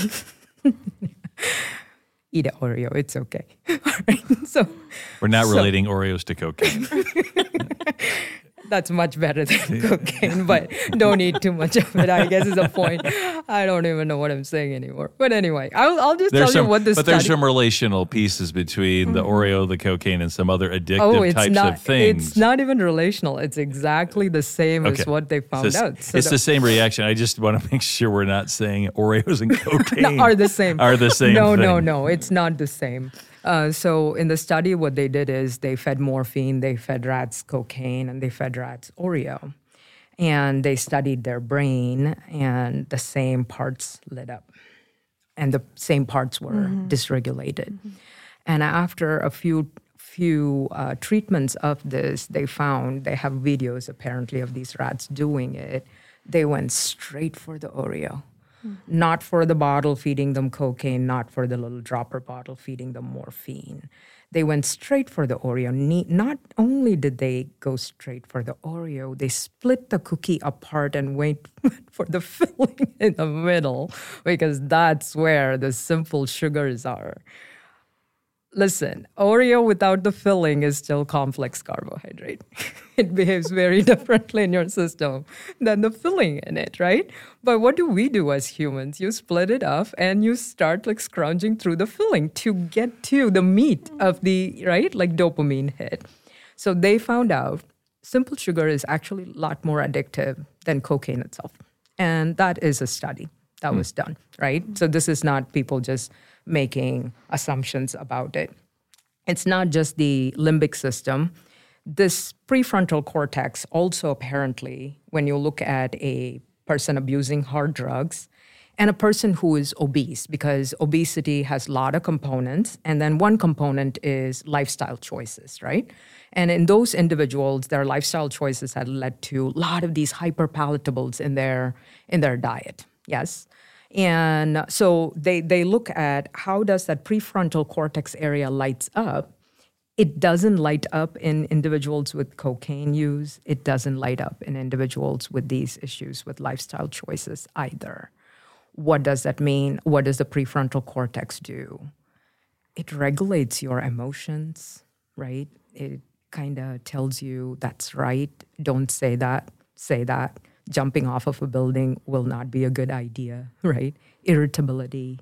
Eat an Oreo, it's okay. All right, so we're not relating Oreos to cocaine. That's much better than cocaine, but don't eat too much of it, I guess is the point. I don't even know what I'm saying anymore. But anyway, I'll just tell you what this But there's some relational pieces between the Oreo, the cocaine, and some other addictive types of things. It's not even relational. It's exactly the same as what they found out. So it's the same reaction. I just want to make sure we're not saying Oreos and cocaine are the same. Are the same thing. No, it's not the same. So in the study, what they did is they fed morphine, they fed rats cocaine, and they fed rats Oreo. And they studied their brain, and the same parts lit up. And the same parts were dysregulated. And after a few treatments of this, they found, they have videos apparently of these rats doing it, they went straight for the Oreo. Not for the bottle feeding them cocaine, not for the little dropper bottle feeding them morphine. They went straight for the Oreo. Not only did they go straight for the Oreo, they split the cookie apart and wait for the filling in the middle because that's where the simple sugars are. Listen, Oreo without the filling is still complex carbohydrate. It behaves very differently in your system than the filling in it, right? But what do we do as humans? You split it up and you start like scrounging through the filling to get to the meat of the, right, like dopamine hit. So they found out simple sugar is actually a lot more addictive than cocaine itself. And that is a study that was done, right? So this is not people just making assumptions about it. It's not just the limbic system. This prefrontal cortex also apparently, when you look at a person abusing hard drugs and a person who is obese, because obesity has a lot of components, and then one component is lifestyle choices, right? And in those individuals, their lifestyle choices had led to a lot of these hyperpalatables in their diet, yes? And so they look at how does that prefrontal cortex area lights up. It doesn't light up in individuals with cocaine use. It doesn't light up in individuals with these issues with lifestyle choices either. What does that mean? What does the prefrontal cortex do? It regulates your emotions, right? It kind of tells you that's right. Don't say that. Say that. Jumping off of a building will not be a good idea, right? Irritability,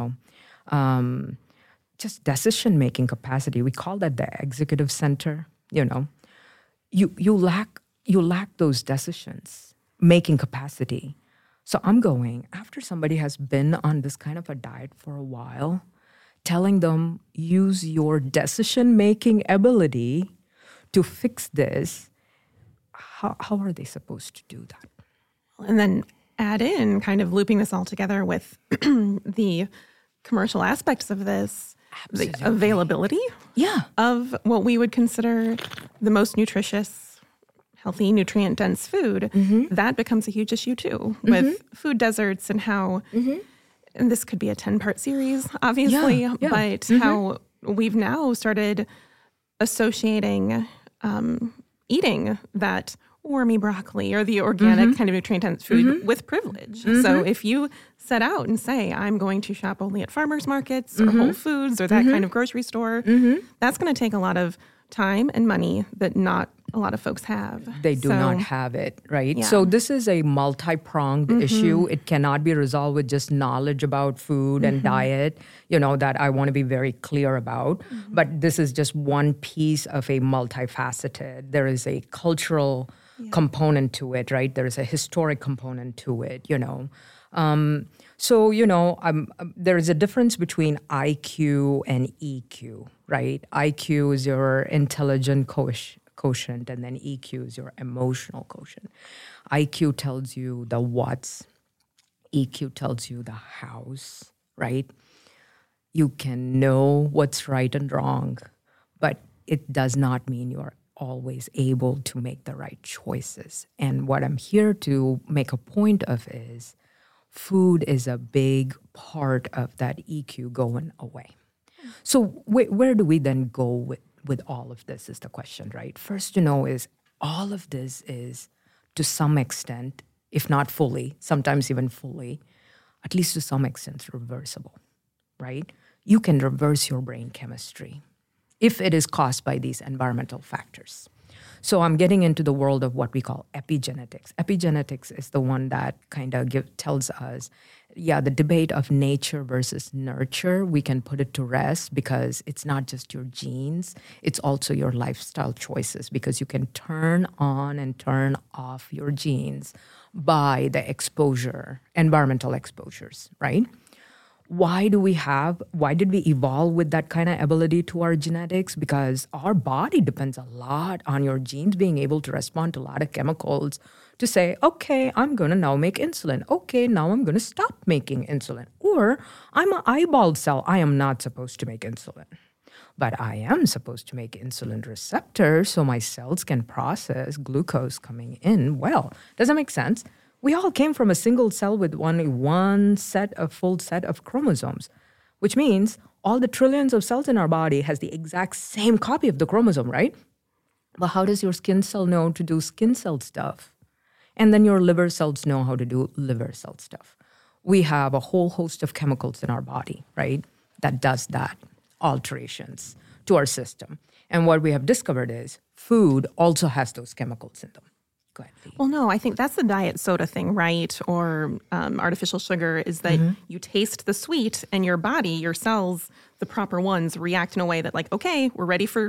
just decision-making capacity. We call that the executive center, You lack those decisions-making capacity. So I'm going, after somebody has been on this kind of a diet for a while, telling them, use your decision-making ability to fix this. How are they supposed to do that? And then add in kind of looping this all together with the commercial aspects of this, Absolutely. the availability of what we would consider the most nutritious, healthy, nutrient-dense food. That becomes a huge issue too, with food deserts and how, and this could be a 10-part series, obviously, but how we've now started associating eating that wormy broccoli or the organic kind of nutrient-dense food with privilege. So if you set out and say, I'm going to shop only at farmers markets or Whole Foods or that kind of grocery store, that's going to take a lot of time and money that not a lot of folks have. They do not have it, right? So this is a multi-pronged issue. It cannot be resolved with just knowledge about food and diet, that I want to be very clear about. But this is just one piece of a multifaceted. There is a cultural component to it, right? There is a historic component to it, there is a difference between IQ and EQ, right? IQ is your intelligent quotient, and then EQ is your emotional quotient. IQ tells you the what's, EQ tells you the hows, right? You can know what's right and wrong, but it does not mean you're always able to make the right choices. And what I'm here to make a point of is food is a big part of that EQ going away. So where do we then go with all of this is the question, right? First to know is all of this is to some extent, if not fully, sometimes even fully, at least to some extent reversible, right? You can reverse your brain chemistry if it is caused by these environmental factors. So I'm getting into the world of what we call epigenetics. Epigenetics is the one that kind of tells us, the debate of nature versus nurture, we can put it to rest because it's not just your genes, it's also your lifestyle choices, because you can turn on and turn off your genes by the exposure, environmental exposures, right? Why did we evolve with that kind of ability to our genetics? Because our body depends a lot on your genes being able to respond to a lot of chemicals to say, okay, I'm going to now make insulin. Okay, now I'm going to stop making insulin. Or I'm an eyeball cell. I am not supposed to make insulin. But I am supposed to make insulin receptors so my cells can process glucose coming in. Well, does that make sense? We all came from a single cell with only one full set of chromosomes, which means all the trillions of cells in our body has the exact same copy of the chromosome, right? But how does your skin cell know to do skin cell stuff? And then your liver cells know how to do liver cell stuff. We have a whole host of chemicals in our body, right, that does that, alterations to our system. And what we have discovered is food also has those chemicals in them. Go ahead, Lee. Well, no, I think that's the diet soda thing, right? Or artificial sugar is that you taste the sweet and your body, your cells, the proper ones, react in a way that like, okay, we're ready for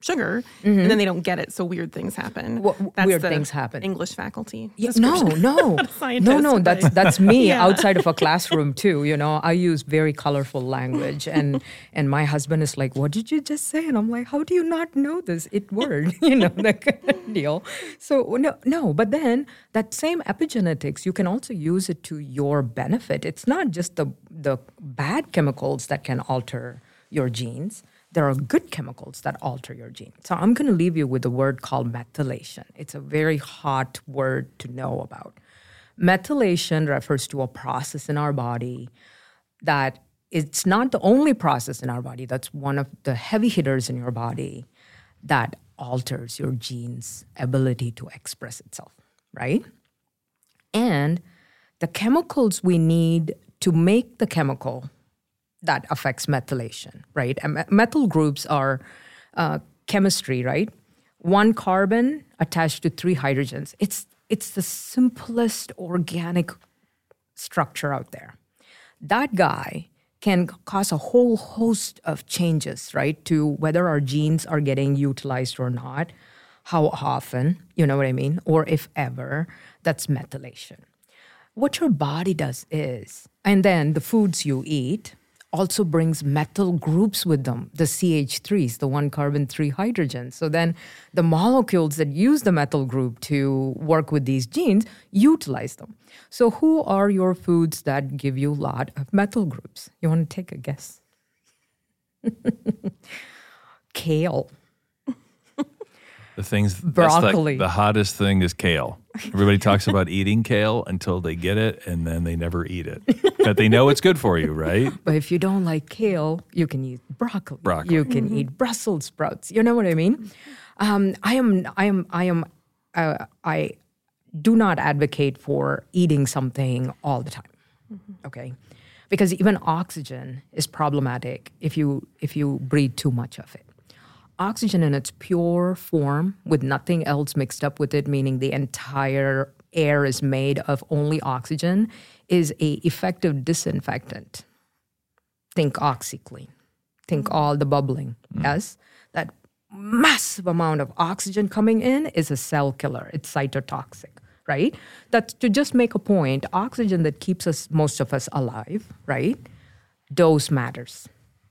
sugar, and then they don't get it, so weird things happen. That's weird the things happen. English faculty. No. Not a scientist, No, but- that's me Yeah. outside of a classroom too. I use very colorful language, and my husband is like, "What did you just say?" And I'm like, "How do you not know this word?" That kind of deal. So no, but then that same epigenetics, you can also use it to your benefit. It's not just the bad chemicals that can alter your genes. There are good chemicals that alter your gene. So I'm going to leave you with a word called methylation. It's a very hot word to know about. Methylation refers to a process in our body that it's not the only process in our body. That's one of the heavy hitters in your body that alters your gene's ability to express itself, right? And the chemicals we need to make the chemical that affects methylation, right? And methyl groups are chemistry, right? One carbon attached to 3 hydrogens. It's the simplest organic structure out there. That guy can cause a whole host of changes, right? To whether our genes are getting utilized or not, how often, you know what I mean? Or if ever, that's methylation. What your body does is, and then the foods you eat also brings methyl groups with them, the CH3s, the 1 carbon 3 hydrogens. So then the molecules that use the methyl group to work with these genes utilize them. So who are your foods that give you a lot of methyl groups? You want to take a guess? Kale. The things Broccoli. That's the hottest thing is kale. Everybody talks about eating kale until they get it, and then they never eat it. But they know it's good for you, right? But if you don't like kale, you can eat broccoli. Broccoli. You can eat Brussels sprouts. You know what I mean? I do not advocate for eating something all the time. Okay, because even oxygen is problematic if you breathe too much of it. Oxygen in its pure form with nothing else mixed up with it, meaning the entire air is made of only oxygen, is a effective disinfectant. Think OxyClean. Think all the bubbling. Yes? That massive amount of oxygen coming in is a cell killer. It's cytotoxic, right? That's to just make a point, oxygen that keeps us, most of us, alive, right? Dose matters.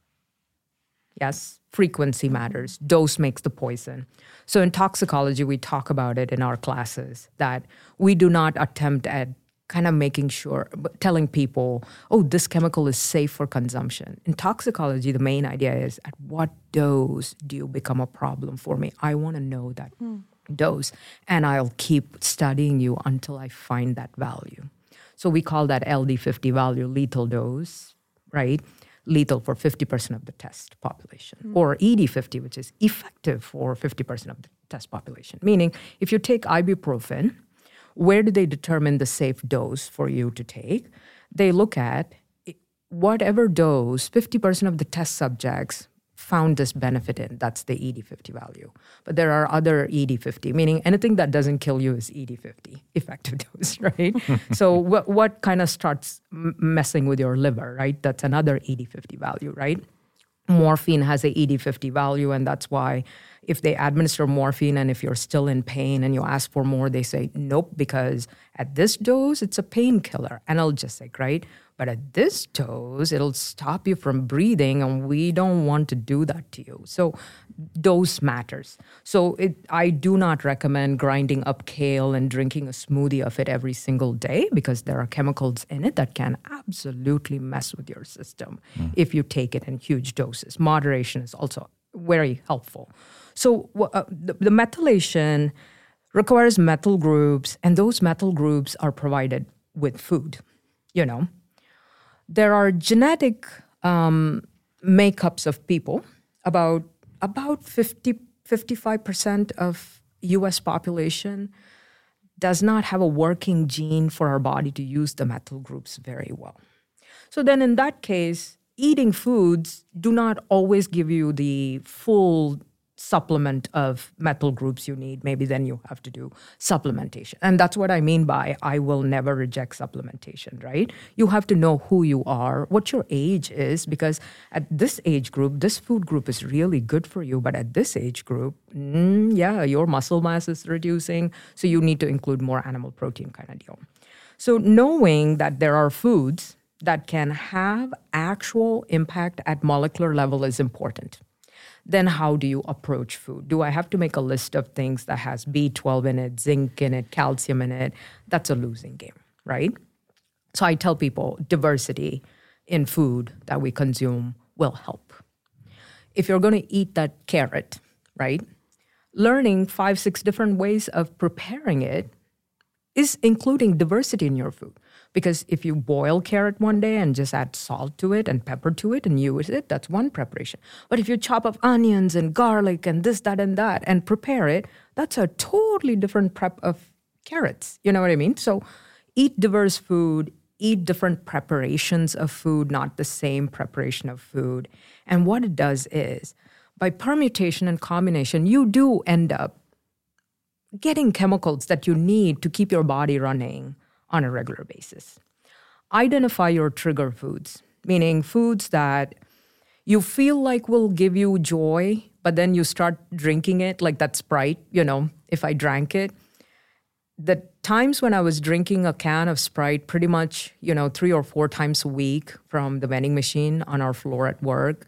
Yes, frequency matters. Dose makes the poison. So in toxicology, we talk about it in our classes that we do not attempt at kind of making sure, telling people, oh, this chemical is safe for consumption. In toxicology, the main idea is at what dose do you become a problem for me? I want to know that dose, and I'll keep studying you until I find that value. So we call that LD50 value, lethal dose, right? Lethal for 50% of the test population, or ED50, which is effective for 50% of the test population. Meaning, if you take ibuprofen, where do they determine the safe dose for you to take? They look at whatever dose 50% of the test subjects found this benefit in. That's the ED50 value. But there are other ED50, meaning anything that doesn't kill you is ED50, effective dose, right? So what kind of starts messing with your liver, right? That's another ED50 value, right? Morphine has a ED50 value, and that's why if they administer morphine and if you're still in pain and you ask for more, they say, nope, because at this dose, it's a painkiller, analgesic, right? But at this dose, it'll stop you from breathing, and we don't want to do that to you. So dose matters. So I do not recommend grinding up kale and drinking a smoothie of it every single day, because there are chemicals in it that can absolutely mess with your system if you take it in huge doses. Moderation is also very helpful. So the methylation requires methyl groups, and those methyl groups are provided with food, There are genetic makeups of people. About 55% of U.S. population does not have a working gene for our body to use the methyl groups very well. So then in that case, eating foods do not always give you the full supplement of methyl groups you need, maybe then you have to do supplementation. And that's what I mean by I will never reject supplementation, right? You have to know who you are, what your age is, because at this age group, this food group is really good for you. But at this age group, your muscle mass is reducing. So you need to include more animal protein kind of deal. So knowing that there are foods that can have actual impact at molecular level is important. Then how do you approach food? Do I have to make a list of things that has B12 in it, zinc in it, calcium in it? That's a losing game, right? So I tell people diversity in food that we consume will help. If you're going to eat that carrot, right, learning 5-6 different ways of preparing it is including diversity in your food. Because if you boil carrot one day and just add salt to it and pepper to it and use it, that's one preparation. But if you chop up onions and garlic and this, that, and that and prepare it, that's a totally different prep of carrots. You know what I mean? So eat diverse food, eat different preparations of food, not the same preparation of food. And what it does is, by permutation and combination, you do end up getting chemicals that you need to keep your body running on a regular basis. Identify your trigger foods, meaning foods that you feel like will give you joy, but then you start drinking it, like that Sprite, if I drank it. The times when I was drinking a can of Sprite pretty much, 3 or 4 times a week from the vending machine on our floor at work,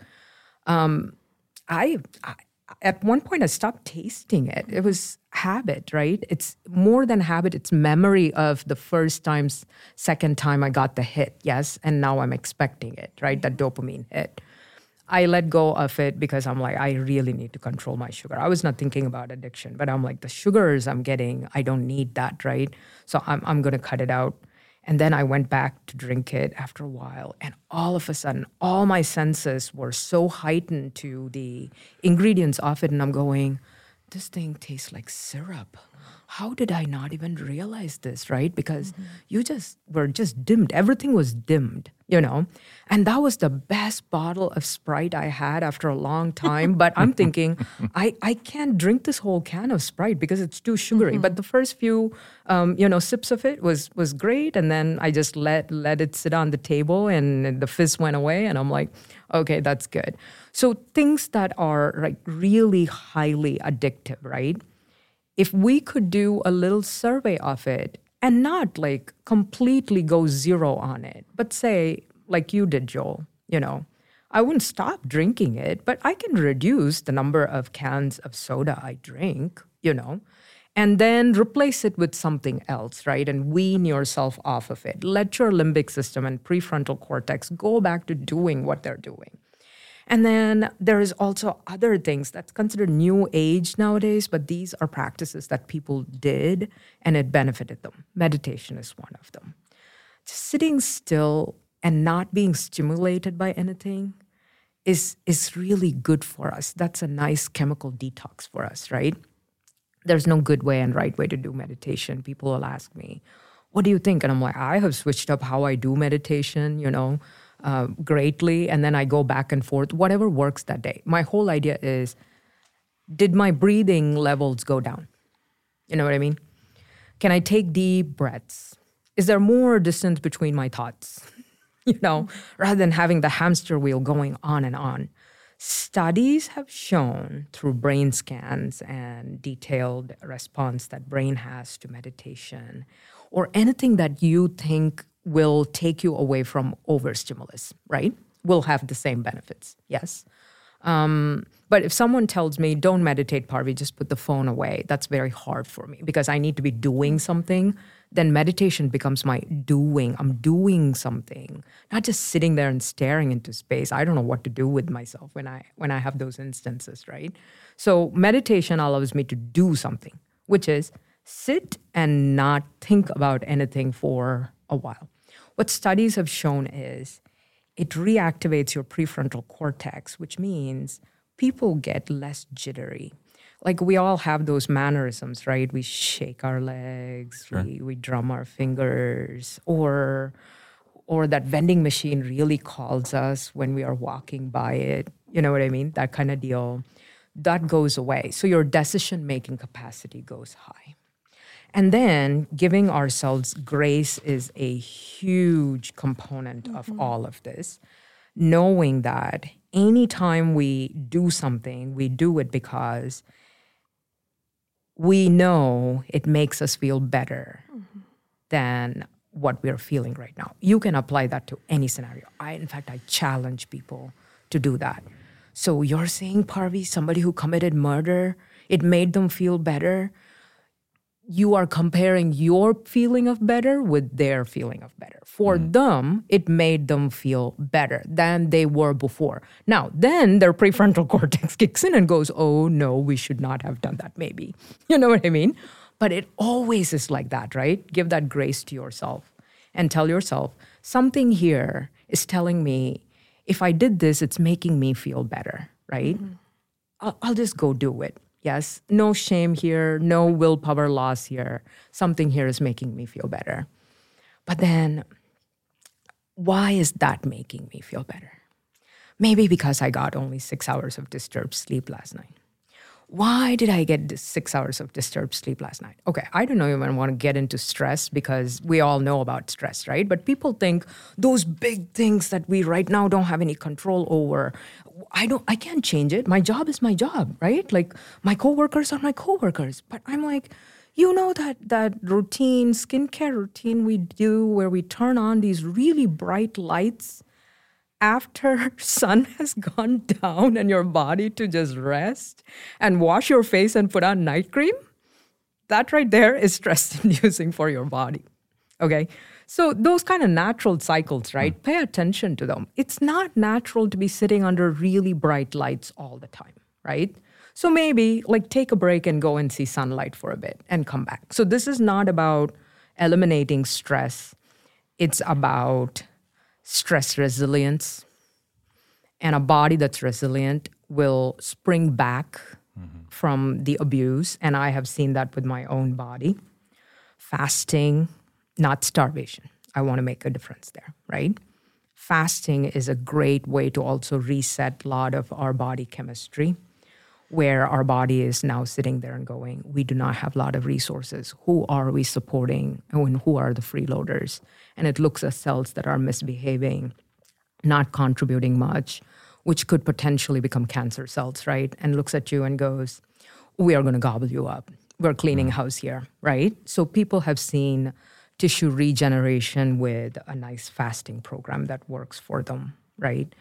I at one point I stopped tasting it. It was habit, right? It's more than habit. It's memory of the first time, second time I got the hit, yes, and now I'm expecting it, right? That dopamine hit. I let go of it because I'm like, I really need to control my sugar. I was not thinking about addiction, but I'm like, the sugars I'm getting, I don't need that, right? So I'm going to cut it out. And then I went back to drink it after a while. And all of a sudden, all my senses were so heightened to the ingredients of it. And I'm going, this thing tastes like syrup. How did I not even realize this, right? Because you just were just dimmed. Everything was dimmed, And that was the best bottle of Sprite I had after a long time. But I'm thinking, I can't drink this whole can of Sprite because it's too sugary. But the first few, sips of it was great. And then I just let it sit on the table and the fizz went away. And I'm like, okay, that's good. So things that are like really highly addictive, right? If we could do a little survey of it and not like completely go zero on it, but say, like you did, Joel, I wouldn't stop drinking it, but I can reduce the number of cans of soda I drink, and then replace it with something else, right? And wean yourself off of it. Let your limbic system and prefrontal cortex go back to doing what they're doing. And then there is also other things that's considered new age nowadays, but these are practices that people did and it benefited them. Meditation is one of them. Just sitting still and not being stimulated by anything is really good for us. That's a nice chemical detox for us, right? There's no good way and right way to do meditation. People will ask me, what do you think? And I'm like, I have switched up how I do meditation, greatly. And then I go back and forth, whatever works that day. My whole idea is, did my breathing levels go down? You know what I mean? Can I take deep breaths? Is there more distance between my thoughts? Rather than having the hamster wheel going on and on. Studies have shown through brain scans and detailed response that brain has to meditation or anything that you think will take you away from overstimulus, right? Will have the same benefits, yes. But if someone tells me, don't meditate, Parvi, just put the phone away, that's very hard for me because I need to be doing something. Then meditation becomes my doing. I'm doing something, not just sitting there and staring into space. I don't know what to do with myself when I have those instances, right? So meditation allows me to do something, which is sit and not think about anything for a while. What studies have shown is it reactivates your prefrontal cortex, which means people get less jittery. Like we all have those mannerisms, right? We shake our legs, sure. we drum our fingers, or that vending machine really calls us when we are walking by it. You know what I mean? That kind of deal. that goes away. So your decision-making capacity goes high. And then giving ourselves grace is a huge component of all of this. Knowing that anytime we do something, we do it because we know it makes us feel better than what we're feeling right now. You can apply that to any scenario. In fact, I challenge people to do that. So you're saying, Parvi, somebody who committed murder, it made them feel better. You are comparing your feeling of better with their feeling of better. For them, it made them feel better than they were before. Now, then their prefrontal cortex kicks in and goes, oh, no, we should not have done that maybe. You know what I mean? But it always is like that, right? Give that grace to yourself and tell yourself, something here is telling me, if I did this, it's making me feel better, right? I'll just go do it. Yes, no shame here, no willpower loss here. Something here is making me feel better. But then, why is that making me feel better? Maybe because I got only 6 hours of disturbed sleep last night. Why did I get 6 hours of disturbed sleep last night? Okay, I don't even want to get into stress because we all know about stress, right? But people think those big things that we right now don't have any control over, I can't change it. My job is my job, right? Like my coworkers are my coworkers. But I'm like, you know that routine, skincare routine we do where we turn on these really bright lights after sun has gone down and your body to just rest and wash your face and put on night cream? That right there is stress-inducing for your body, okay? So those kind of natural cycles, right? Pay attention to them. It's not natural to be sitting under really bright lights all the time, right? So maybe like take a break and go and see sunlight for a bit and come back. So this is not about eliminating stress. It's about stress resilience. And a body that's resilient will spring back from the abuse. And I have seen that with my own body. Fasting, not starvation. I want to make a difference there, right? Fasting is a great way to also reset a lot of our body chemistry, where our body is now sitting there and going, we do not have a lot of resources. Who are we supporting? And who are the freeloaders? And it looks at cells that are misbehaving, not contributing much, which could potentially become cancer cells, right? And looks at you and goes, we are going to gobble you up. We're cleaning house here, right? So people have seen tissue regeneration with a nice fasting program that works for them, right?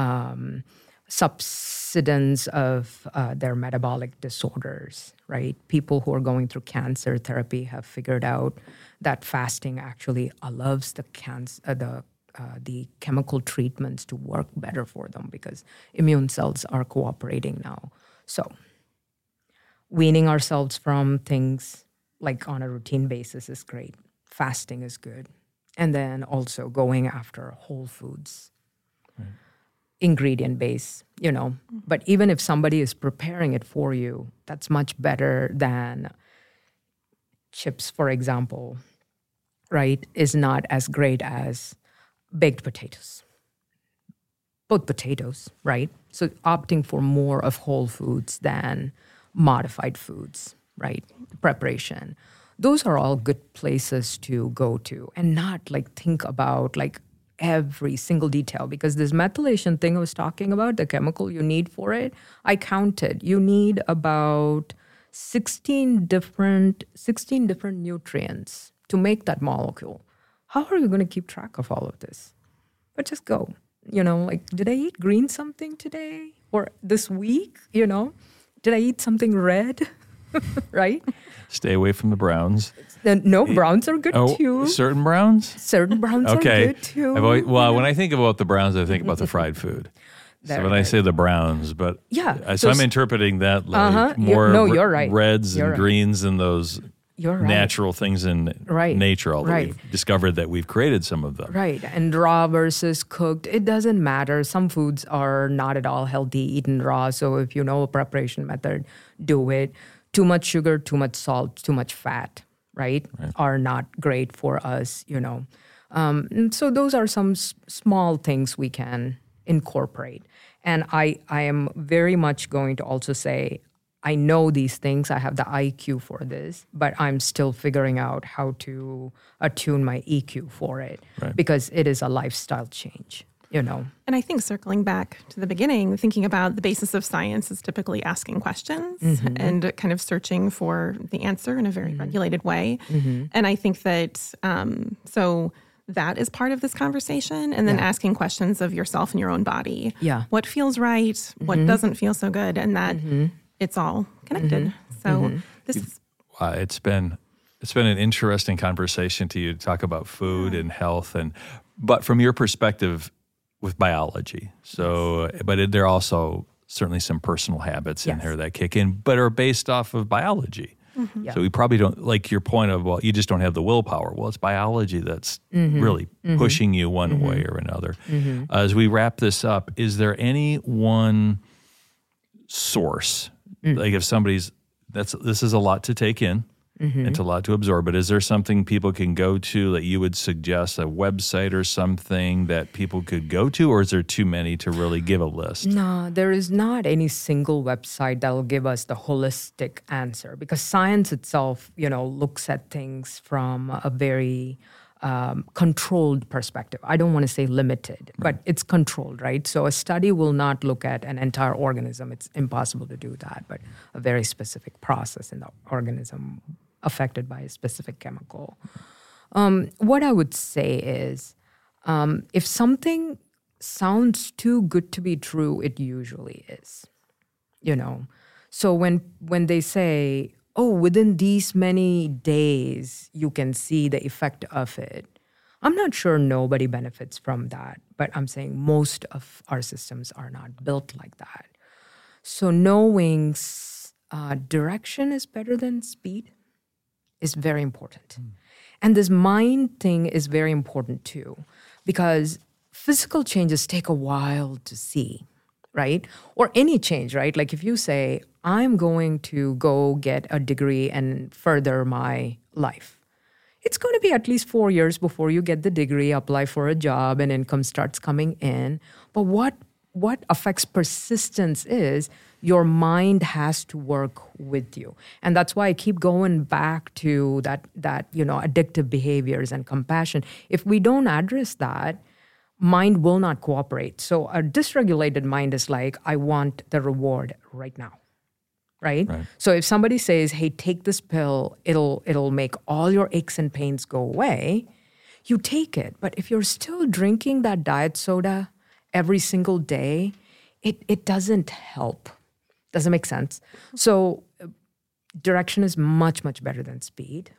Subsidence of their metabolic disorders, right? People who are going through cancer therapy have figured out that fasting actually allows the chemical treatments to work better for them because immune cells are cooperating now. So weaning ourselves from things like on a routine basis is great. Fasting is good. And then also going after whole foods, ingredient base, you know. But even if somebody is preparing it for you, that's much better than chips, for example, right, is not as great as baked potatoes. Both potatoes, right? So opting for more of whole foods than modified foods, right? Preparation. Those are all good places to go to and not like think about like every single detail because this methylation thing I was talking about, the chemical you need for it, I counted. You need about 16 different nutrients to make that molecule. How are you going to keep track of all of this? But just go. You know, like, did I eat green something today or this week? You know, did I eat something red? Right? Stay away from the browns. No, browns are good too. Certain browns? Certain browns are good too. When I think about the browns, I think about the fried food. So when I say the browns, but yeah, so I'm interpreting that like you're right. Reds and greens and those natural things in nature. Although we've discovered that we've created some of them. Right, and raw versus cooked, it doesn't matter. Some foods are not at all healthy eaten raw. So if you know a preparation method, do it. Too much sugar, too much salt, too much fat, right. Are not great for us, you know. And so those are some small things we can incorporate. And I am very much going to also say, I know these things, I have the IQ for this, but I'm still figuring out how to attune my EQ for it, because it is a lifestyle change, you know. And I think circling back to the beginning, thinking about the basis of science is typically asking questions and kind of searching for the answer in a very regulated way. And I think that, so that is part of this conversation. And then asking questions of yourself and your own body. Yeah. What feels right? What doesn't feel so good? And that it's all connected. So this is... It's been an interesting conversation to talk about food and health, but from your perspective with biology. So, but there are also certainly some personal habits in here that kick in, but are based off of biology. So we probably don't, like your point of, well, you just don't have the willpower. Well, it's biology that's really pushing you one way or another. As we wrap this up, is there any one source, like if somebody's, this is a lot to take in, it's a lot to absorb, but is there something people can go to that you would suggest, a website or something that people could go to, or is there too many to really give a list? No, there is not any single website that will give us the holistic answer, because science itself, you know, looks at things from a very controlled perspective. I don't want to say limited, but it's controlled, right? So a study will not look at an entire organism. It's impossible to do that, but a very specific process in the organism affected by a specific chemical. What I would say is, if something sounds too good to be true, it usually is, you know. So when they say, oh, within these many days, you can see the effect of it, I'm not sure nobody benefits from that, but I'm saying most of our systems are not built like that. So knowing direction is better than speed is very important. And this mind thing is very important too, because physical changes take a while to see, right? Or any change, right? Like if you say, I'm going to go get a degree and further my life, it's going to be at least 4 years before you get the degree, apply for a job, and income starts coming in. But what affects persistence is your mind has to work with you. And that's why I keep going back to that you know, addictive behaviors and compassion. If we don't address that, mind will not cooperate. So a dysregulated mind is like, I want the reward right now. Right? So if somebody says, hey, take this pill, it'll make all your aches and pains go away, you take it. But if you're still drinking that diet soda every single day, it doesn't help. Does it make sense? So direction is much, much better than speed.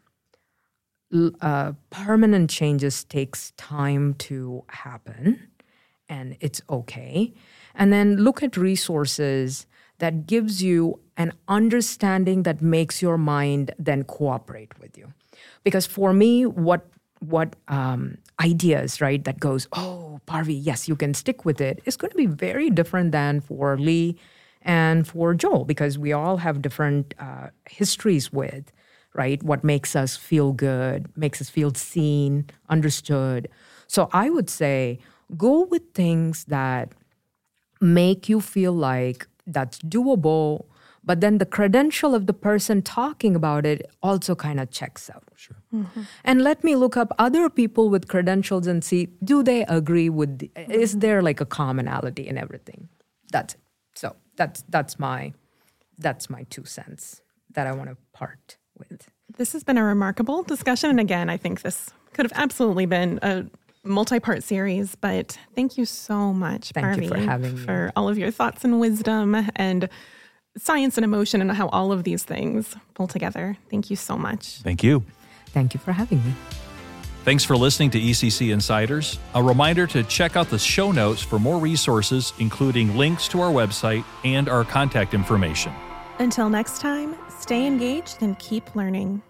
Permanent changes takes time to happen, and it's okay. And then look at resources that gives you an understanding that makes your mind then cooperate with you. Because for me, what ideas, right, that goes, oh, Parvi, yes, you can stick with it, is going to be very different than for Lee and for Joel, because we all have different histories with, right, what makes us feel good, makes us feel seen, understood. So I would say go with things that make you feel like that's doable, but then the credential of the person talking about it also kind of checks out. Sure. And let me look up other people with credentials and see, do they agree with, is there like a commonality in everything? That's it. So that's my 2 cents that I want to part with. This has been a remarkable discussion. And again, I think this could have absolutely been a multi-part series, but thank you so much, Thank Parvi, you for having me. for all of your thoughts and wisdom and science and emotion and how all of these things pull together. Thank you so much. Thank you. Thank you for having me. Thanks for listening to ECC Insiders. A reminder to check out the show notes for more resources, including links to our website and our contact information. Until next time, stay engaged and keep learning.